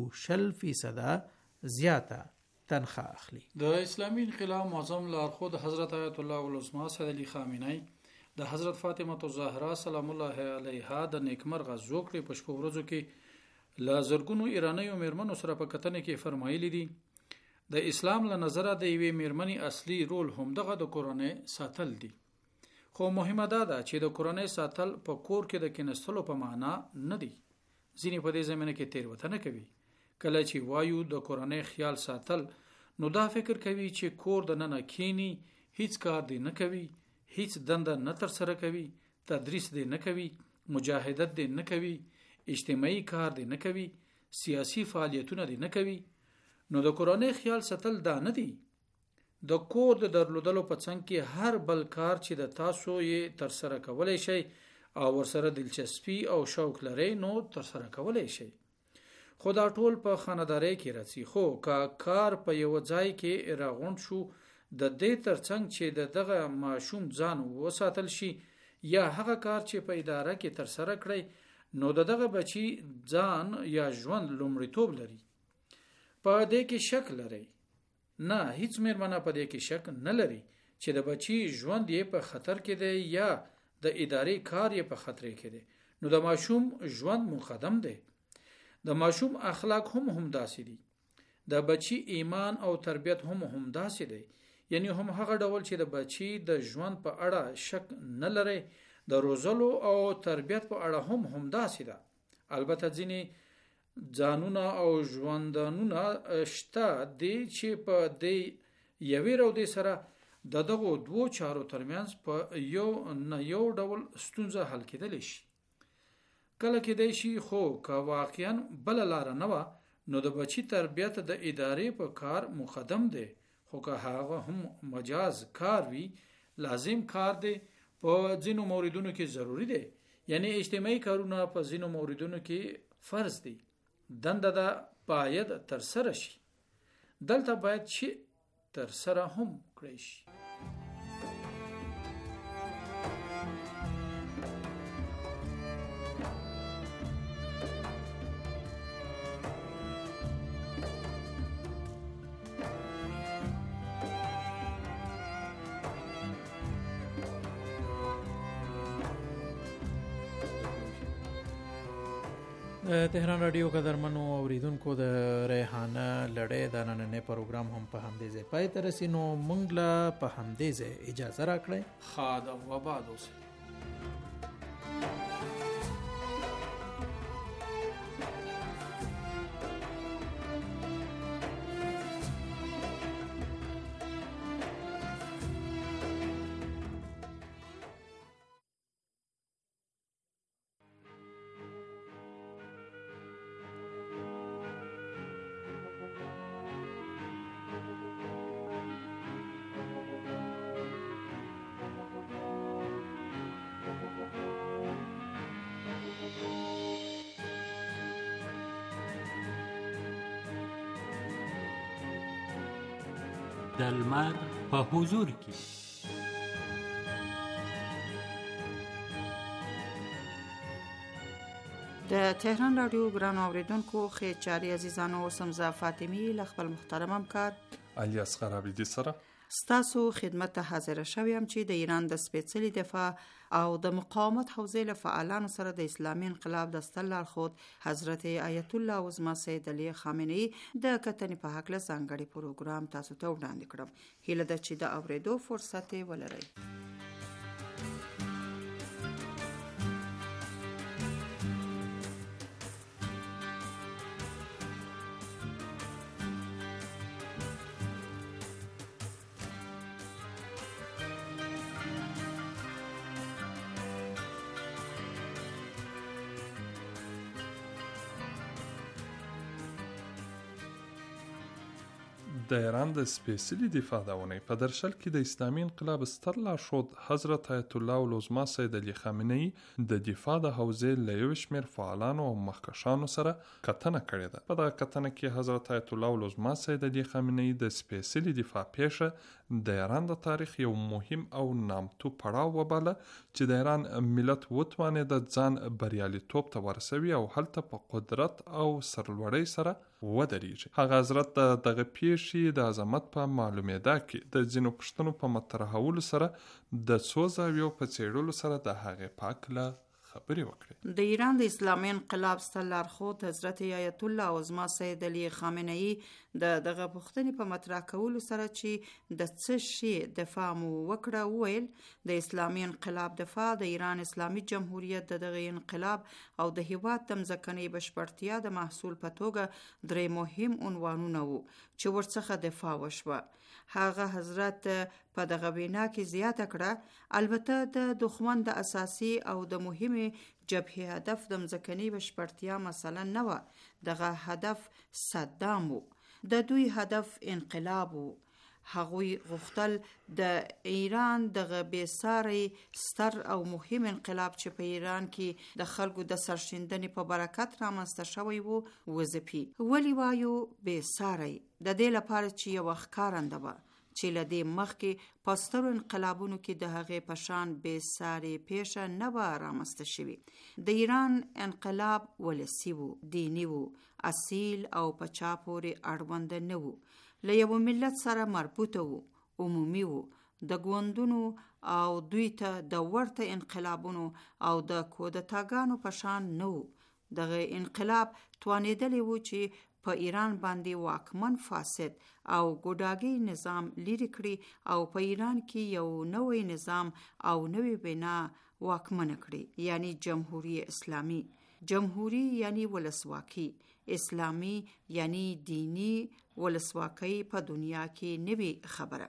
0% زیاته تنخواه اخلي. د اسلامي انقلاب معظم لارښود حضرت آیت الله العظمى سید علی خامنه‌ای د حضرت فاطمه الزهرا سلام الله علیها د نیکمرغه زوکړې په شپو ورځو کې لا زرګونو ایرانیو میرمنو سره په کتنه کې فرمایلی دي د اسلام له نظره د یوې میرمنې اصلي رول هم دغه د کورنۍ ساتل دي. خو مهمه ده چې د کورنۍ ساتل په کور کې د کینستلو په معنا نه دي. ځینې په دې زمینه کې تیروتنه کوي. کله چې وایو د کورنۍ خیال ساتل نو دا فکر کوي چې کور د ننه کینی هیڅ کار دی نه کوي، هیڅ دنده نه تر سره کوي، تدریس دی نه کوي، مجاهدت دی نه کوي، اجتماعي کار دی نه کوي، سیاسی فعالیتونه دی نه کوي. نو د کورنۍ خیال ساتل دا نه دی. د کور د درلودلو په څنګ کې هر بل کار چې د تاسو یې تر سره کولای شئ او ورسره دلچسپي او شوق لرئ نو تر سره کولای شئ. خو دا ټول په خاندارۍ کې راځي. خو که کار په یو ځای کې راغونډ شو د دې ترڅنګ چې دغه ماشوم ځان وساتل شي یا هغه کار چې په اداره کې تر سره کړی نو دغه بچی ځان یا ژوند لومړیتوب لري. په دې کې شک لري؟ نه، هیڅ میرمنه په دې کې شک نه لري چې د بچی ژوند یې په خطر کې دی یا د ادارې کار یې په خطر کې دی. نو د ماشوم ژوند مقدم دی. د ماشوم اخلاق هم داسې دي. د بچی ایمان او تربیت هم داسې دی. یعنی هم هغه ډول چې د بچی د ژوند په اړه شک نه لري د روزلو او تربیت په اړه هم داسې ده. البته ځینې ځانونه او ژوندانونه شته دي چې په دې یوې رودې سره دغه دوو چارو ترمنځ په یو ډول ستونزه حل کېدلی شي. کله کېدای شي خو که واقعا بل لار نه و نو د بچی تربیت د ادارې په کار مقدم دی. خو که هغه هم مجاز کار وي لازم کار دی په ځینو موردونو کې ضروری دی. یعنی اجتماعي کارونه په ځینو موردونو کې فرض دي. دنده دا باید تر سره شي. دلته باید چې تر سره هم کړی شي. تهران رادیو قدرمنو اوریدونکو د ریحانه لړۍ د نننې پروګرام هم په همدې ځای پای ته رسي. نو موږ له په همدې ځای اجازه راکړئ. خاد او آباد اوسئ. د لمر په حضور کې. د تهران رادیو ګران اوریدونکو خیر چاري عزیزانو سمزه فاطمی ل خپل محترم همکار الیاس خرابیدی سره ستاسو خدمت ته حاضر شوم چې د ایران د سپېڅلي دفاع او د مقاومت حوزې له فعالانو سره د اسلامي انقلاب د ستر لارښود حضرت آیت الله عظما سید علی خامنه‌ای د کتنې په هکله ځانګړي پروګرام تاسو ته وړاندې کړم. هیله ده چې د اورېدو فرصت ولرئ. د ایران د سپېڅلي دفاع د اونۍ په درشل کې د اسلامي انقلاب ستر لارښود حضرت آیت الله العظما سید علی خامنه‌ای د دفاع د حوزې له یو شمېر فعالانو او مخکښانو سره کتنه کړې ده. په دغه کتنه کې حضرت آیت الله العظما سید علی خامنه‌ای د سپېڅلي دفاع پیښه د ایران د تاریخ یو مهم او نامتو پړاو وباله چې د ایران ملت وتوانېد ځان بریالیتوب ته ورسوي او هلته په قدرت او سرلوړۍ سره ودرېږي. هغه حضرت دغه پیښې د عظمت په معلومېدا کې د ځینو پوښتنو په مطرحولو سره د څو زاویو په څېړلو سره د هغې په هکله خبرې وکړې. د ایران د اسلامي انقلاب ستر لارښود حضرت آیت الله عظما سید علی خامنه‌ای دغه پوښتنې په مطرح کولو سره چې د څه شي دفاع مو وکړه وویل د اسلامي انقلاب دفاع د ایران اسلامي جمهوریت دغه انقلاب او د هیواد د مځکنۍ بشپړتیا د محصول په توګه درې مهم عنوانونه وو چې ورڅخه دفاع وشوه. هغه حضرت په دغه وینا کې زیاته کړه البته د دښمن د اساسي او د مهمه جبهه هدف د مځکنۍ بشپړتیا مثلا نه و. دغه هدف صدام و. د دوی هدف انقلاب و. هغوی غوښتل د ایران دغه بیساری ستر او مهم انقلاب چې په ایران کې د خلکو د سرشندنې په برکت رامنځته شوی وو وځپي. ولی وایو بیساری؟ د دې لپاره چې یو ښکارنده وه چې له دې مخکې په سترو انقلابونو کې د هغې په شان بیسارې پیښه نه وه رامنځته شوې. د ایران انقلاب ولسي وو، دیني وو، اصیل او په چا پورې اړوند نه وو، له یو ملت سره مربوطه وو، عمومي وو، د ګوندونو او دوی ته د ورته انقلابونو او د کودتاګانو په شان نه وو. دغه انقلاب توانېدلی وو چې په ایران باندې واکمن فاسد او ګوډاګي نظام لري کړي او په ایران کې یو نوې نظام او نوې بنا واکمن کړي، یعنی جمهوریت اسلامی. جمهوری یعنی ولسواکی، اسلامی یعنی دینی ولسواکی په دنیا کې نوې خبره.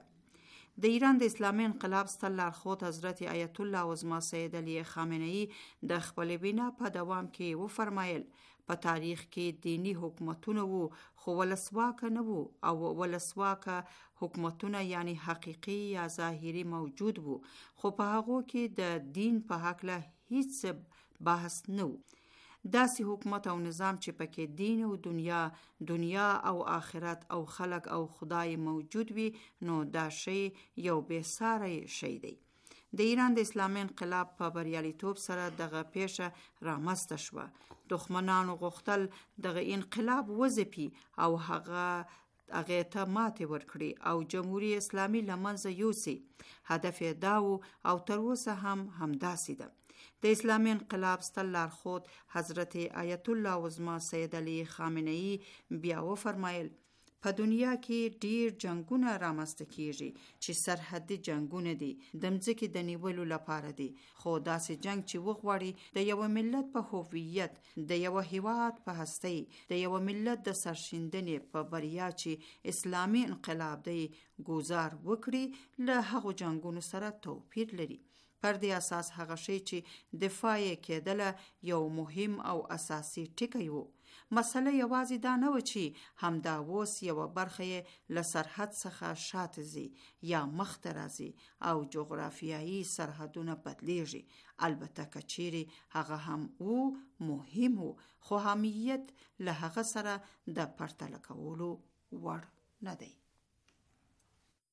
د ایران د اسلامي انقلاب ستر لارښود حضرت آیت الله عظما سید علی خامنه‌ای د خپل بنا په دوام کې وفرمایل په تاریخ کې دینی حکومتونه وو خو ولسواکه نه وو او ولسواکه حکومتونه یعنی حقیقي یا ظاهري موجود وو خو په هغو کې د دین په هکله هیڅ بحث نه وو. داسې حکومت او نظام چې پکې دین او دنیا او آخرت او خلق او خدای موجود وي نو دا شی یو بیساری شی دی. د ایران د اسلامي انقلاب په بریالیتوب سره دغه پیښه رامنځته شوه. دښمنانو غوښتل دغه انقلاب وځپي او هغه ته ماتې ورکړي او جمهوریت اسلامي له منځه یوسي. هدف یې دا و او تر اوسه هم همداسې ده. د اسلامي انقلاب ستر لارښود حضرت آیت الله عظما سید علی خامنه‌ای بیا وفرمایل په دنیا کې ډیر جنگونه رامنځته کیږي چې سرحدي جنگونه دي د مځکې د نیولو لپاره دي، خو داسې جنگ چې وغواړي د یو ملت په هویت، د یو هیواد په هستۍ، د یو ملت د سرشندنې په بریا چې اسلامي انقلاب دی گزار وکړي له هغو جنگونو سره توپیر لري. پر دې اساس هغه شی چې دفاع کېدله یو مهم او اساسي ټکی وو. مسله یوازې دا نه و چې همدا اوس یوه برخه یې له سرحد څخه شاته ځي یا مخته راځي او جغرافیایي سرحدونه بدلیږي. البته که چیرې هغه هم مهم و خو اهمیت له هغه سره د پرتله کولو وړ نه دی.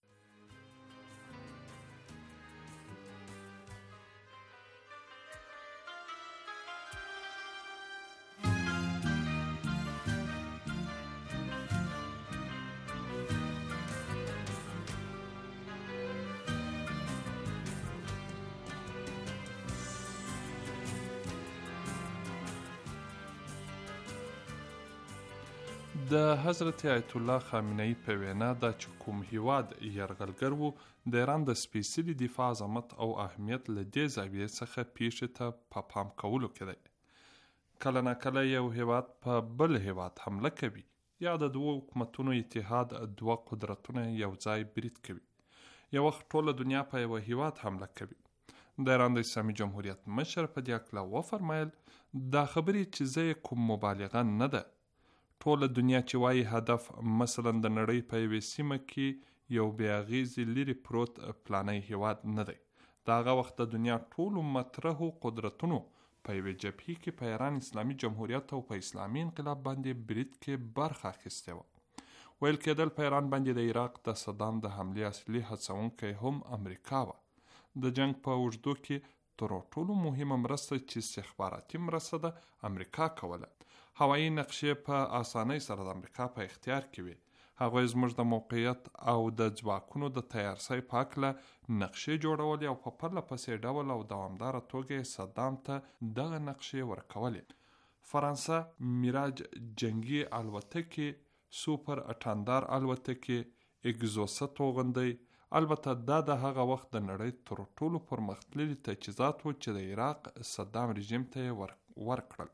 د حضرت آیت الله خامنه‌ای په وینا دا چې کوم هیواد یرغلګر وو د ایران د سپیڅلي دفاع عظمت او اهمیت له دې زاویې څخه پیښې ته په پام کولو کې دی. کله ناکله یو هیواد په بل هیواد حمله کوي یا د دوو حکومتونو اتحاد دوه قدرتونه یو ځای برید کوي. یو وخت ټوله دنیا په یو هیواد حمله کوي. د ایران د اسلامي جمهوریت مشر په دې اړه وفرمایل دا خبرې چې زه کوم مبالغه نه ده. ټوله دنیا چې وایي هدف مثلا د نړۍ په یوې سیمه کې یو بې اغیزې لرې پروت پلانی هیواد نه دی. د هغه وخت د دنیا ټولو مطرحو قدرتونو په یوې جبهې کې په ایران اسلامي جمهوریت او په اسلامي انقلاب باندې برید کې برخه اخیستې وه. ویل کېدل په ایران باندې د عراق د صدام د حملې اصلي هڅونکی هم امریکا وه. د جنگ په اوږدو کې تر ټولو مهمه مرسته چې استخباراتي مرسته ده امریکا کوله. هوایي نقشې په اسانۍ سره د امریکا په اختیار کې وي. هغوی زموږ د موقعیت او د ځواکونو د تیارسۍ په هکله نقشې جوړولې او په پرله پسې ډول او دوامداره توګه صدام ته دغه نقشې ورکولې. فرانسه میراج جنگي الوتکې، سوپر اټاندار الوتکې، اګزوست توغندۍ. البته دا د هغه وخت د نړۍ تر ټولو پرمختللي تجهیزات وو چې د عراق صدام رژیم ته یې ورکړل.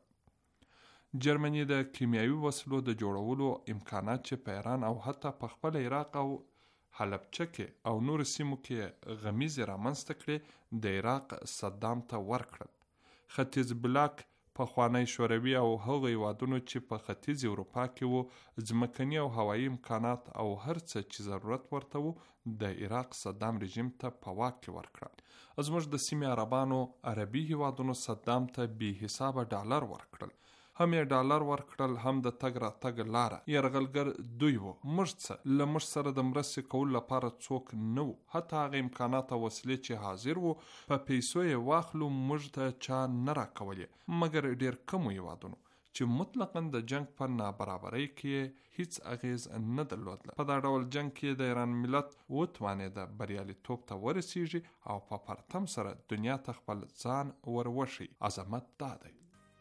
جرمني د کیمیاوي وسلو د جوړولو امکانات چې په ایران او حتی په خپل عراق او حلبچه کې او نور سیمو کې غمیزې رامنځته کړې د عراق صدام ته ورکړل. ختیځ بلاک پخوانی شوروي او هغو هیوادونو چې په ختیځ اروپا کې وو ځمکني او هوایي امکانات او هر څه چې ضرورت ورته وو د عراق صدام رژیم ته په واک کې ورکړل. زموږ د سیمې عربانو عربي هیوادونو صدام ته بې حسابه ډالر ورکړل. هم یې ډالر ورکړل، هم د تګ راتګ لاره. یرغلګر دوی وو. موږ څه له موږ سره د مرستې کولو لپاره څوک نه وو. حتی هغه امکانات او وسلې چې حاضر وو په پیسو یې واخلو موږ ته چا نه راکولې، مګر ډېر کمو هیوادونو چې مطلقاً د جنگ په نابرابرۍ کې هیڅ اغیز نه درلودله. په دا ډول جنگ کې د ایران ملت وتوانېده بریالیتوب ته ورسیږي او په پرتم سره دنیا ته خپل ځان وروښي. عظمت دا دی.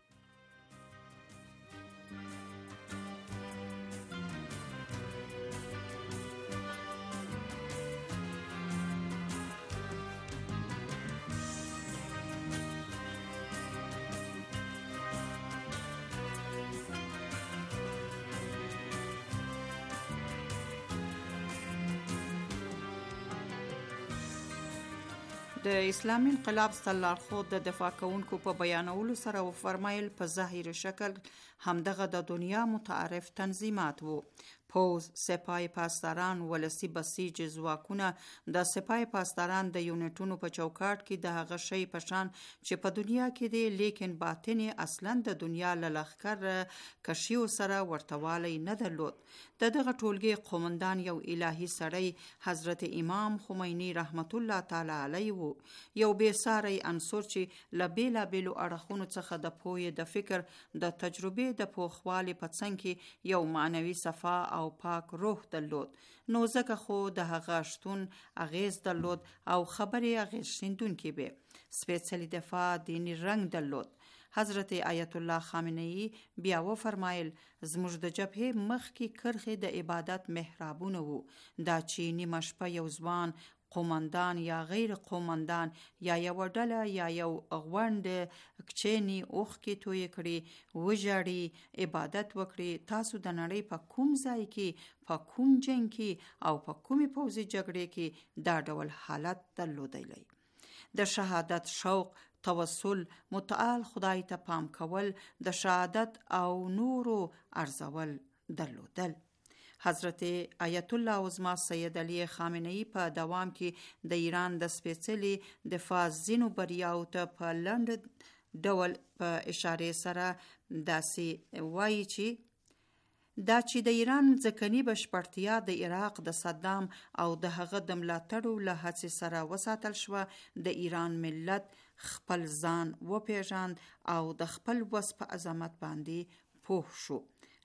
د اسلامي انقلاب سترلارښود د دفاع کوونکو په بیانولو سره وفرمایل په ظاهري شکل همدغه د دنیا متعارف تنظیمات وو. پوز، سپاه پاسداران، ولسی بسیج ځواکونه د سپاه پاسداران د یونټونو په چوکاټ کې د هغه شی په شان چې په دنیا کې دی، لیکن باطن اصلا د دنیا له لښکر کشیو سره ورتوالی نه درلود. د دغه ټولګي قومندان یو الهي سړی حضرت امام خمینی رحمت الله تعالی علیه وو. یو بېساری عنصر چې له بېلابېلو اړخونو څخه د پوهې، د فکر، د تجربې د پوخوالي په څنګ کې یو معنوي صفا او پاک روح درلود. نو ځکه خو د هغه شتون اغیز درلود او خبرې اغیز شیندونکې به. سپېڅلي دفاع دینی رنګ درلود. حضرت آیت الله خامنه‌ای بیا وفرمایل زموږ د جبهې مخکې کرښې د عبادت محرابونه وو. دا چې نیمه شپه یو ځوان قومندان یا غیر قومندان یا یو ډله یا یو غونډ کچېنی اوښکې توی کړي، وژاړي، عبادت وکړي، تاسو د نړۍ په کوم ځای کې، په کوم جنګ کې او په کومې پوځي جګړې کې دا ډول حالت درلودلی. د شهادت شوق، توسل، متعال خدای ته پام کول، د شهادت او نورو ارزول درلودل. حضرت آیت الله عظما سید علی خامنه‌ای په دوام کې د ایران د سپېڅلي دفاع ځینو بریاو ته په لنډ ډول په اشاره سره داسې وایي چې د ایران ځکني بشپړتیا د عراق د صدام او د هغه د ملاتړو له هڅې سره وساتل شوه. د ایران ملت خپل ځان وپیژاند او د خپل وس په عظمت باندې پوه شو.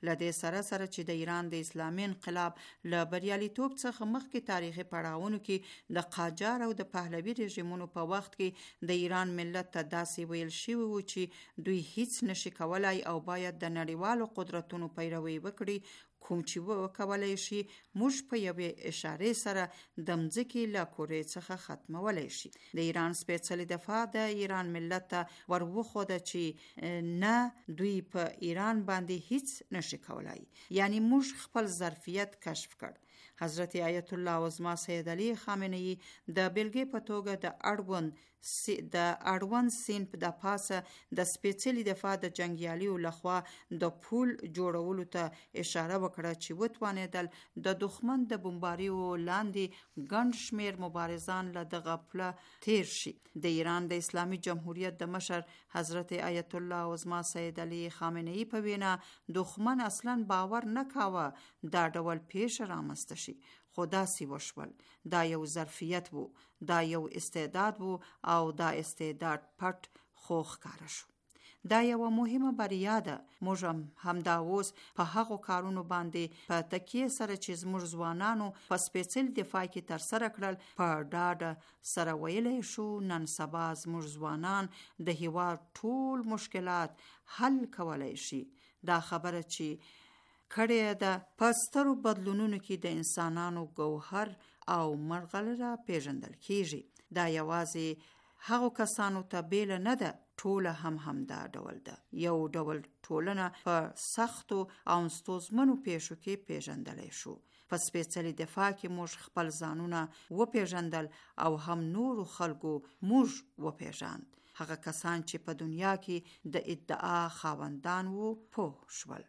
لدې سره چې د ایران د اسلامي انقلاب له بریالیتوب څخه مخکې تاریخي پړاوونو کې د قاجار او د پهلوي رژیمونو په وخت کې د ایران ملت ته داسې ویل شوی و چې دوی هیڅ نشي کولای او باید د نړیوالو قدرتونو پیروي وکړي، کوم چې وکولای شي موږ په یوې اشارې سره د مځکې له کورې څخه ختمولی شي. د ایران سپېڅلې دفاع د ایران ملت ته ور وښوده چې نه دوی په ایران باندې هیڅ نشي کولای، یعنی موږ خپل ظرفیت کشف کړ. حضرت آیت الله عظما سید علی خامنه‌ای د بیلګې په توګه د اړوند سین په د پاسه د سپېڅلې دفاع د جنگیالیو لخوا د پول جوړولو ته اشاره وکړه چې وتوانېدل د دښمن د بمباریو لاندې ګڼ شمېر مبارزان له دغه پله تیر شي. د ایران د اسلامي جمهوریت د مشر حضرت آیت الله عظما سید علی خامنه‌ای په وینا دښمن اصلا باور نه کاوه دا ډول پیښه رامنځته شي، خو داسې وشول. دا یو ظرفیت وو، دا یو استعداد وو او دا استعداد پټ خو ښکاره شو. دا یو مهمه بریا ده. موږ هم دا اوس په هغو کارونو باندې په تکیه سره چې زموږ ځوانانو په سپېڅلي دفاع کې ترسره کړل په ډاډه سره ویلی شو نن سبا زموږ ځوانان د هېواد ټول مشکلات حل کولی شي. دا خبره چې کړی ده په سترو بدلونونو کې د انسانانو ګوهر او مرغلره پیژندل کیږي. دا یوازې هغو کسانو ته بیله نه ده، ټوله همدا ډول ده. یو ډول ټولنه په سختو او ستونزمنو پیښو کې پیژندلی شو. په سپېڅلي دفاع کې موږ خپل ځانونه وپیژندل او هم نورو خلکو موږ وپیژند. هغه کسان چې په دنیا کې د ادعا خاوندان وو پوه شول.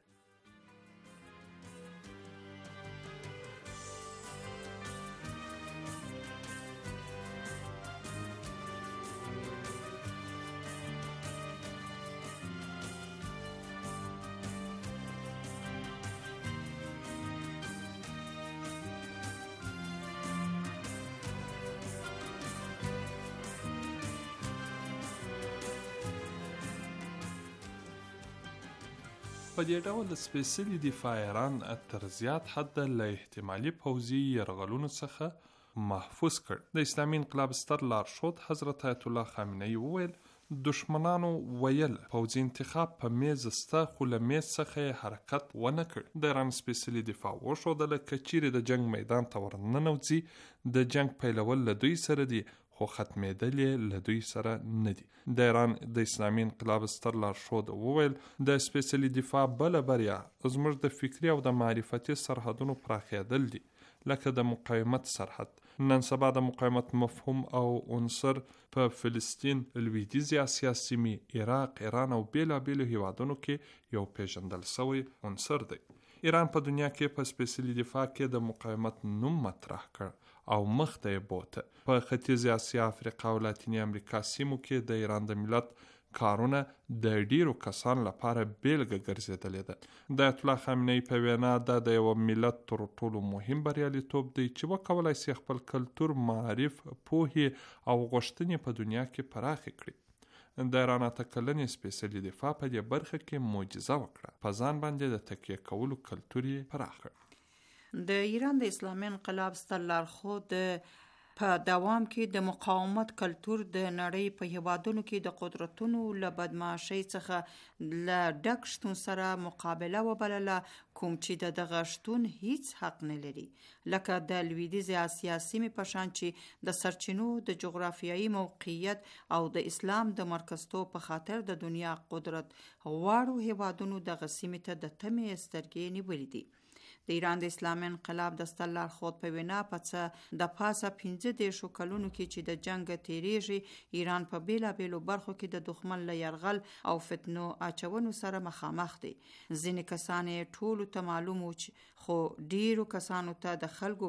په دې ډول د سپېڅلي دفاع ایران تر زیات حد له احتمالي پوځي یرغلونو څخه محفوظ کړ. د اسلامي انقلاب ستر لارښود حضرت آیت الله خامنه‌ای وویل دشمنانو ویل پوځي انتخاب په میز سته، خو له میز څخه حرکت ونه کړ. د ایران سپېڅلي دفاع وښودله که چیرې د جنگ میدان ته ورننوځي د جنگ پیلول له دوی سره دي، خو ختمېدل یې له دوی سره نه دي. د ایران د اسلامي انقلاب ستر لارښود وویل د سپېڅلي دفاع بله بریا زموږ د فکري او د معرفتي سرحدونو پراخېدل دي، لکه د مقاومت سرحد. نن سبا د مقاومت مفهوم او عنصر په فلسطین، لویدیځې اسیا سیمې، عراق، ایران او بیلابیلو هیوادونو کې یو پیژندل شوی عنصر دی. ایران په دنیا کې په سپېڅلي دفاع کې د مقاومت نوم مطرح کړ او مخ ته یې بوته. په ختیځې اسیا، افریقا او لاتینې امریکا سیمو کې د ایران د ملت کارونه د ډیرو کسانو لپاره بیلګه ګرځېدلې ده. د آیت الله خامنه‌ای په وینا دا د یو ملت تر ټولو مهم بریالیتوب دی چې وکولای شي خپل کلتور، معارف، پوهې او غوښتنې په دنیا کې پراخې کړي. د ایران اتکلنې سپېڅلي دفاع په دې برخه کې معجزه وکړه. په ځان باندې د تکیه کولو کلتور یې پراخ کړ. د ایران د اسلامي انقلاب ستر لارښود په دوام کې د مقاومت کلتور د نړۍ په هیوادونو کې د قدرتونو له بدمعاشۍ څخه له ډک شتون سره مقابله وبلله، کوم چې د دغه شتون هیڅ حق نه لري، لکه د لویدیځې اسیا سیمې په شان چې د سرچینو د جغرافیایي موقعیت او د اسلام د مرکزتوب په خاطر د دنیا قدرت غواړو هیوادونو دغه سیمې ته د تمې سترګې نیولې دي. د ایران د اسلامي انقلاب د ستر لارښود په وینا په څه د پاسه 15 کلونو کې چې د جنگ تیریږي، ایران په بیلابیلو برخو کې د دښمن له یرغل او فتنو اچونو سره مخامخ دی. ځینې کسان ټولو ته معلوم وو، خو ډیرو کسانو ته د خلکو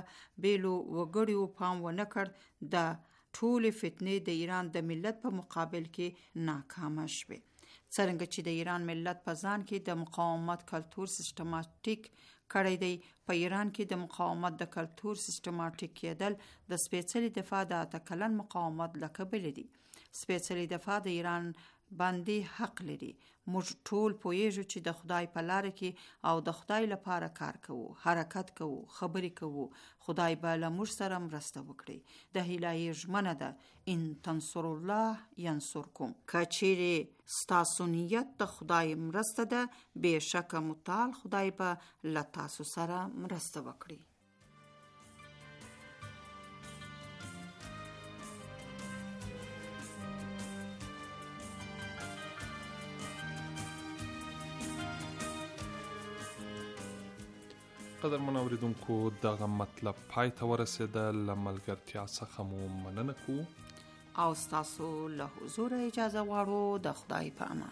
بیلو وګړیو پام ونه کړ. د ټولې فتنې د ایران د ملت په مقابل کې ناکامه شوې. څرنګه چې د ایران ملت په ځان کې د مقاومت کلتور سیستماتیک کړی دی، په ایران کې د مقاومت د کلتور سیستماتیک کېدل د سپېڅلي دفاع د اتکلن مقاومت له کبله دی. سپېڅلي دفاع د ایران باندې حق لري. موږ ټول پوهیږو چې د خدای په لار کې او د خدای لپاره کار کوو، حرکت کوو، خبرې کوو. خدای به له موږ سره مرسته وکړي. د الهي ژمنه ده ان تنصروا الله ینصرکم. که چیرې ستاسو نیت د خدای مرسته ده، بېشکه متعال خدای به له تاسو سره مرسته وکړي. قدرمن اوریدونکو، دغه مطلب پای ته ورسېده. له ملګرتیا څخه مو مننه کوو او ستاسو له حضور اجازه غواړو. د خدای په امان.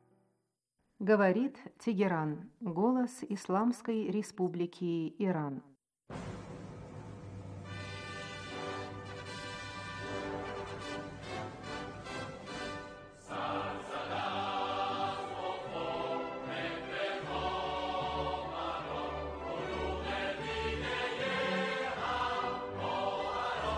Говорит Тегеран, голос Исламской Республики Иран.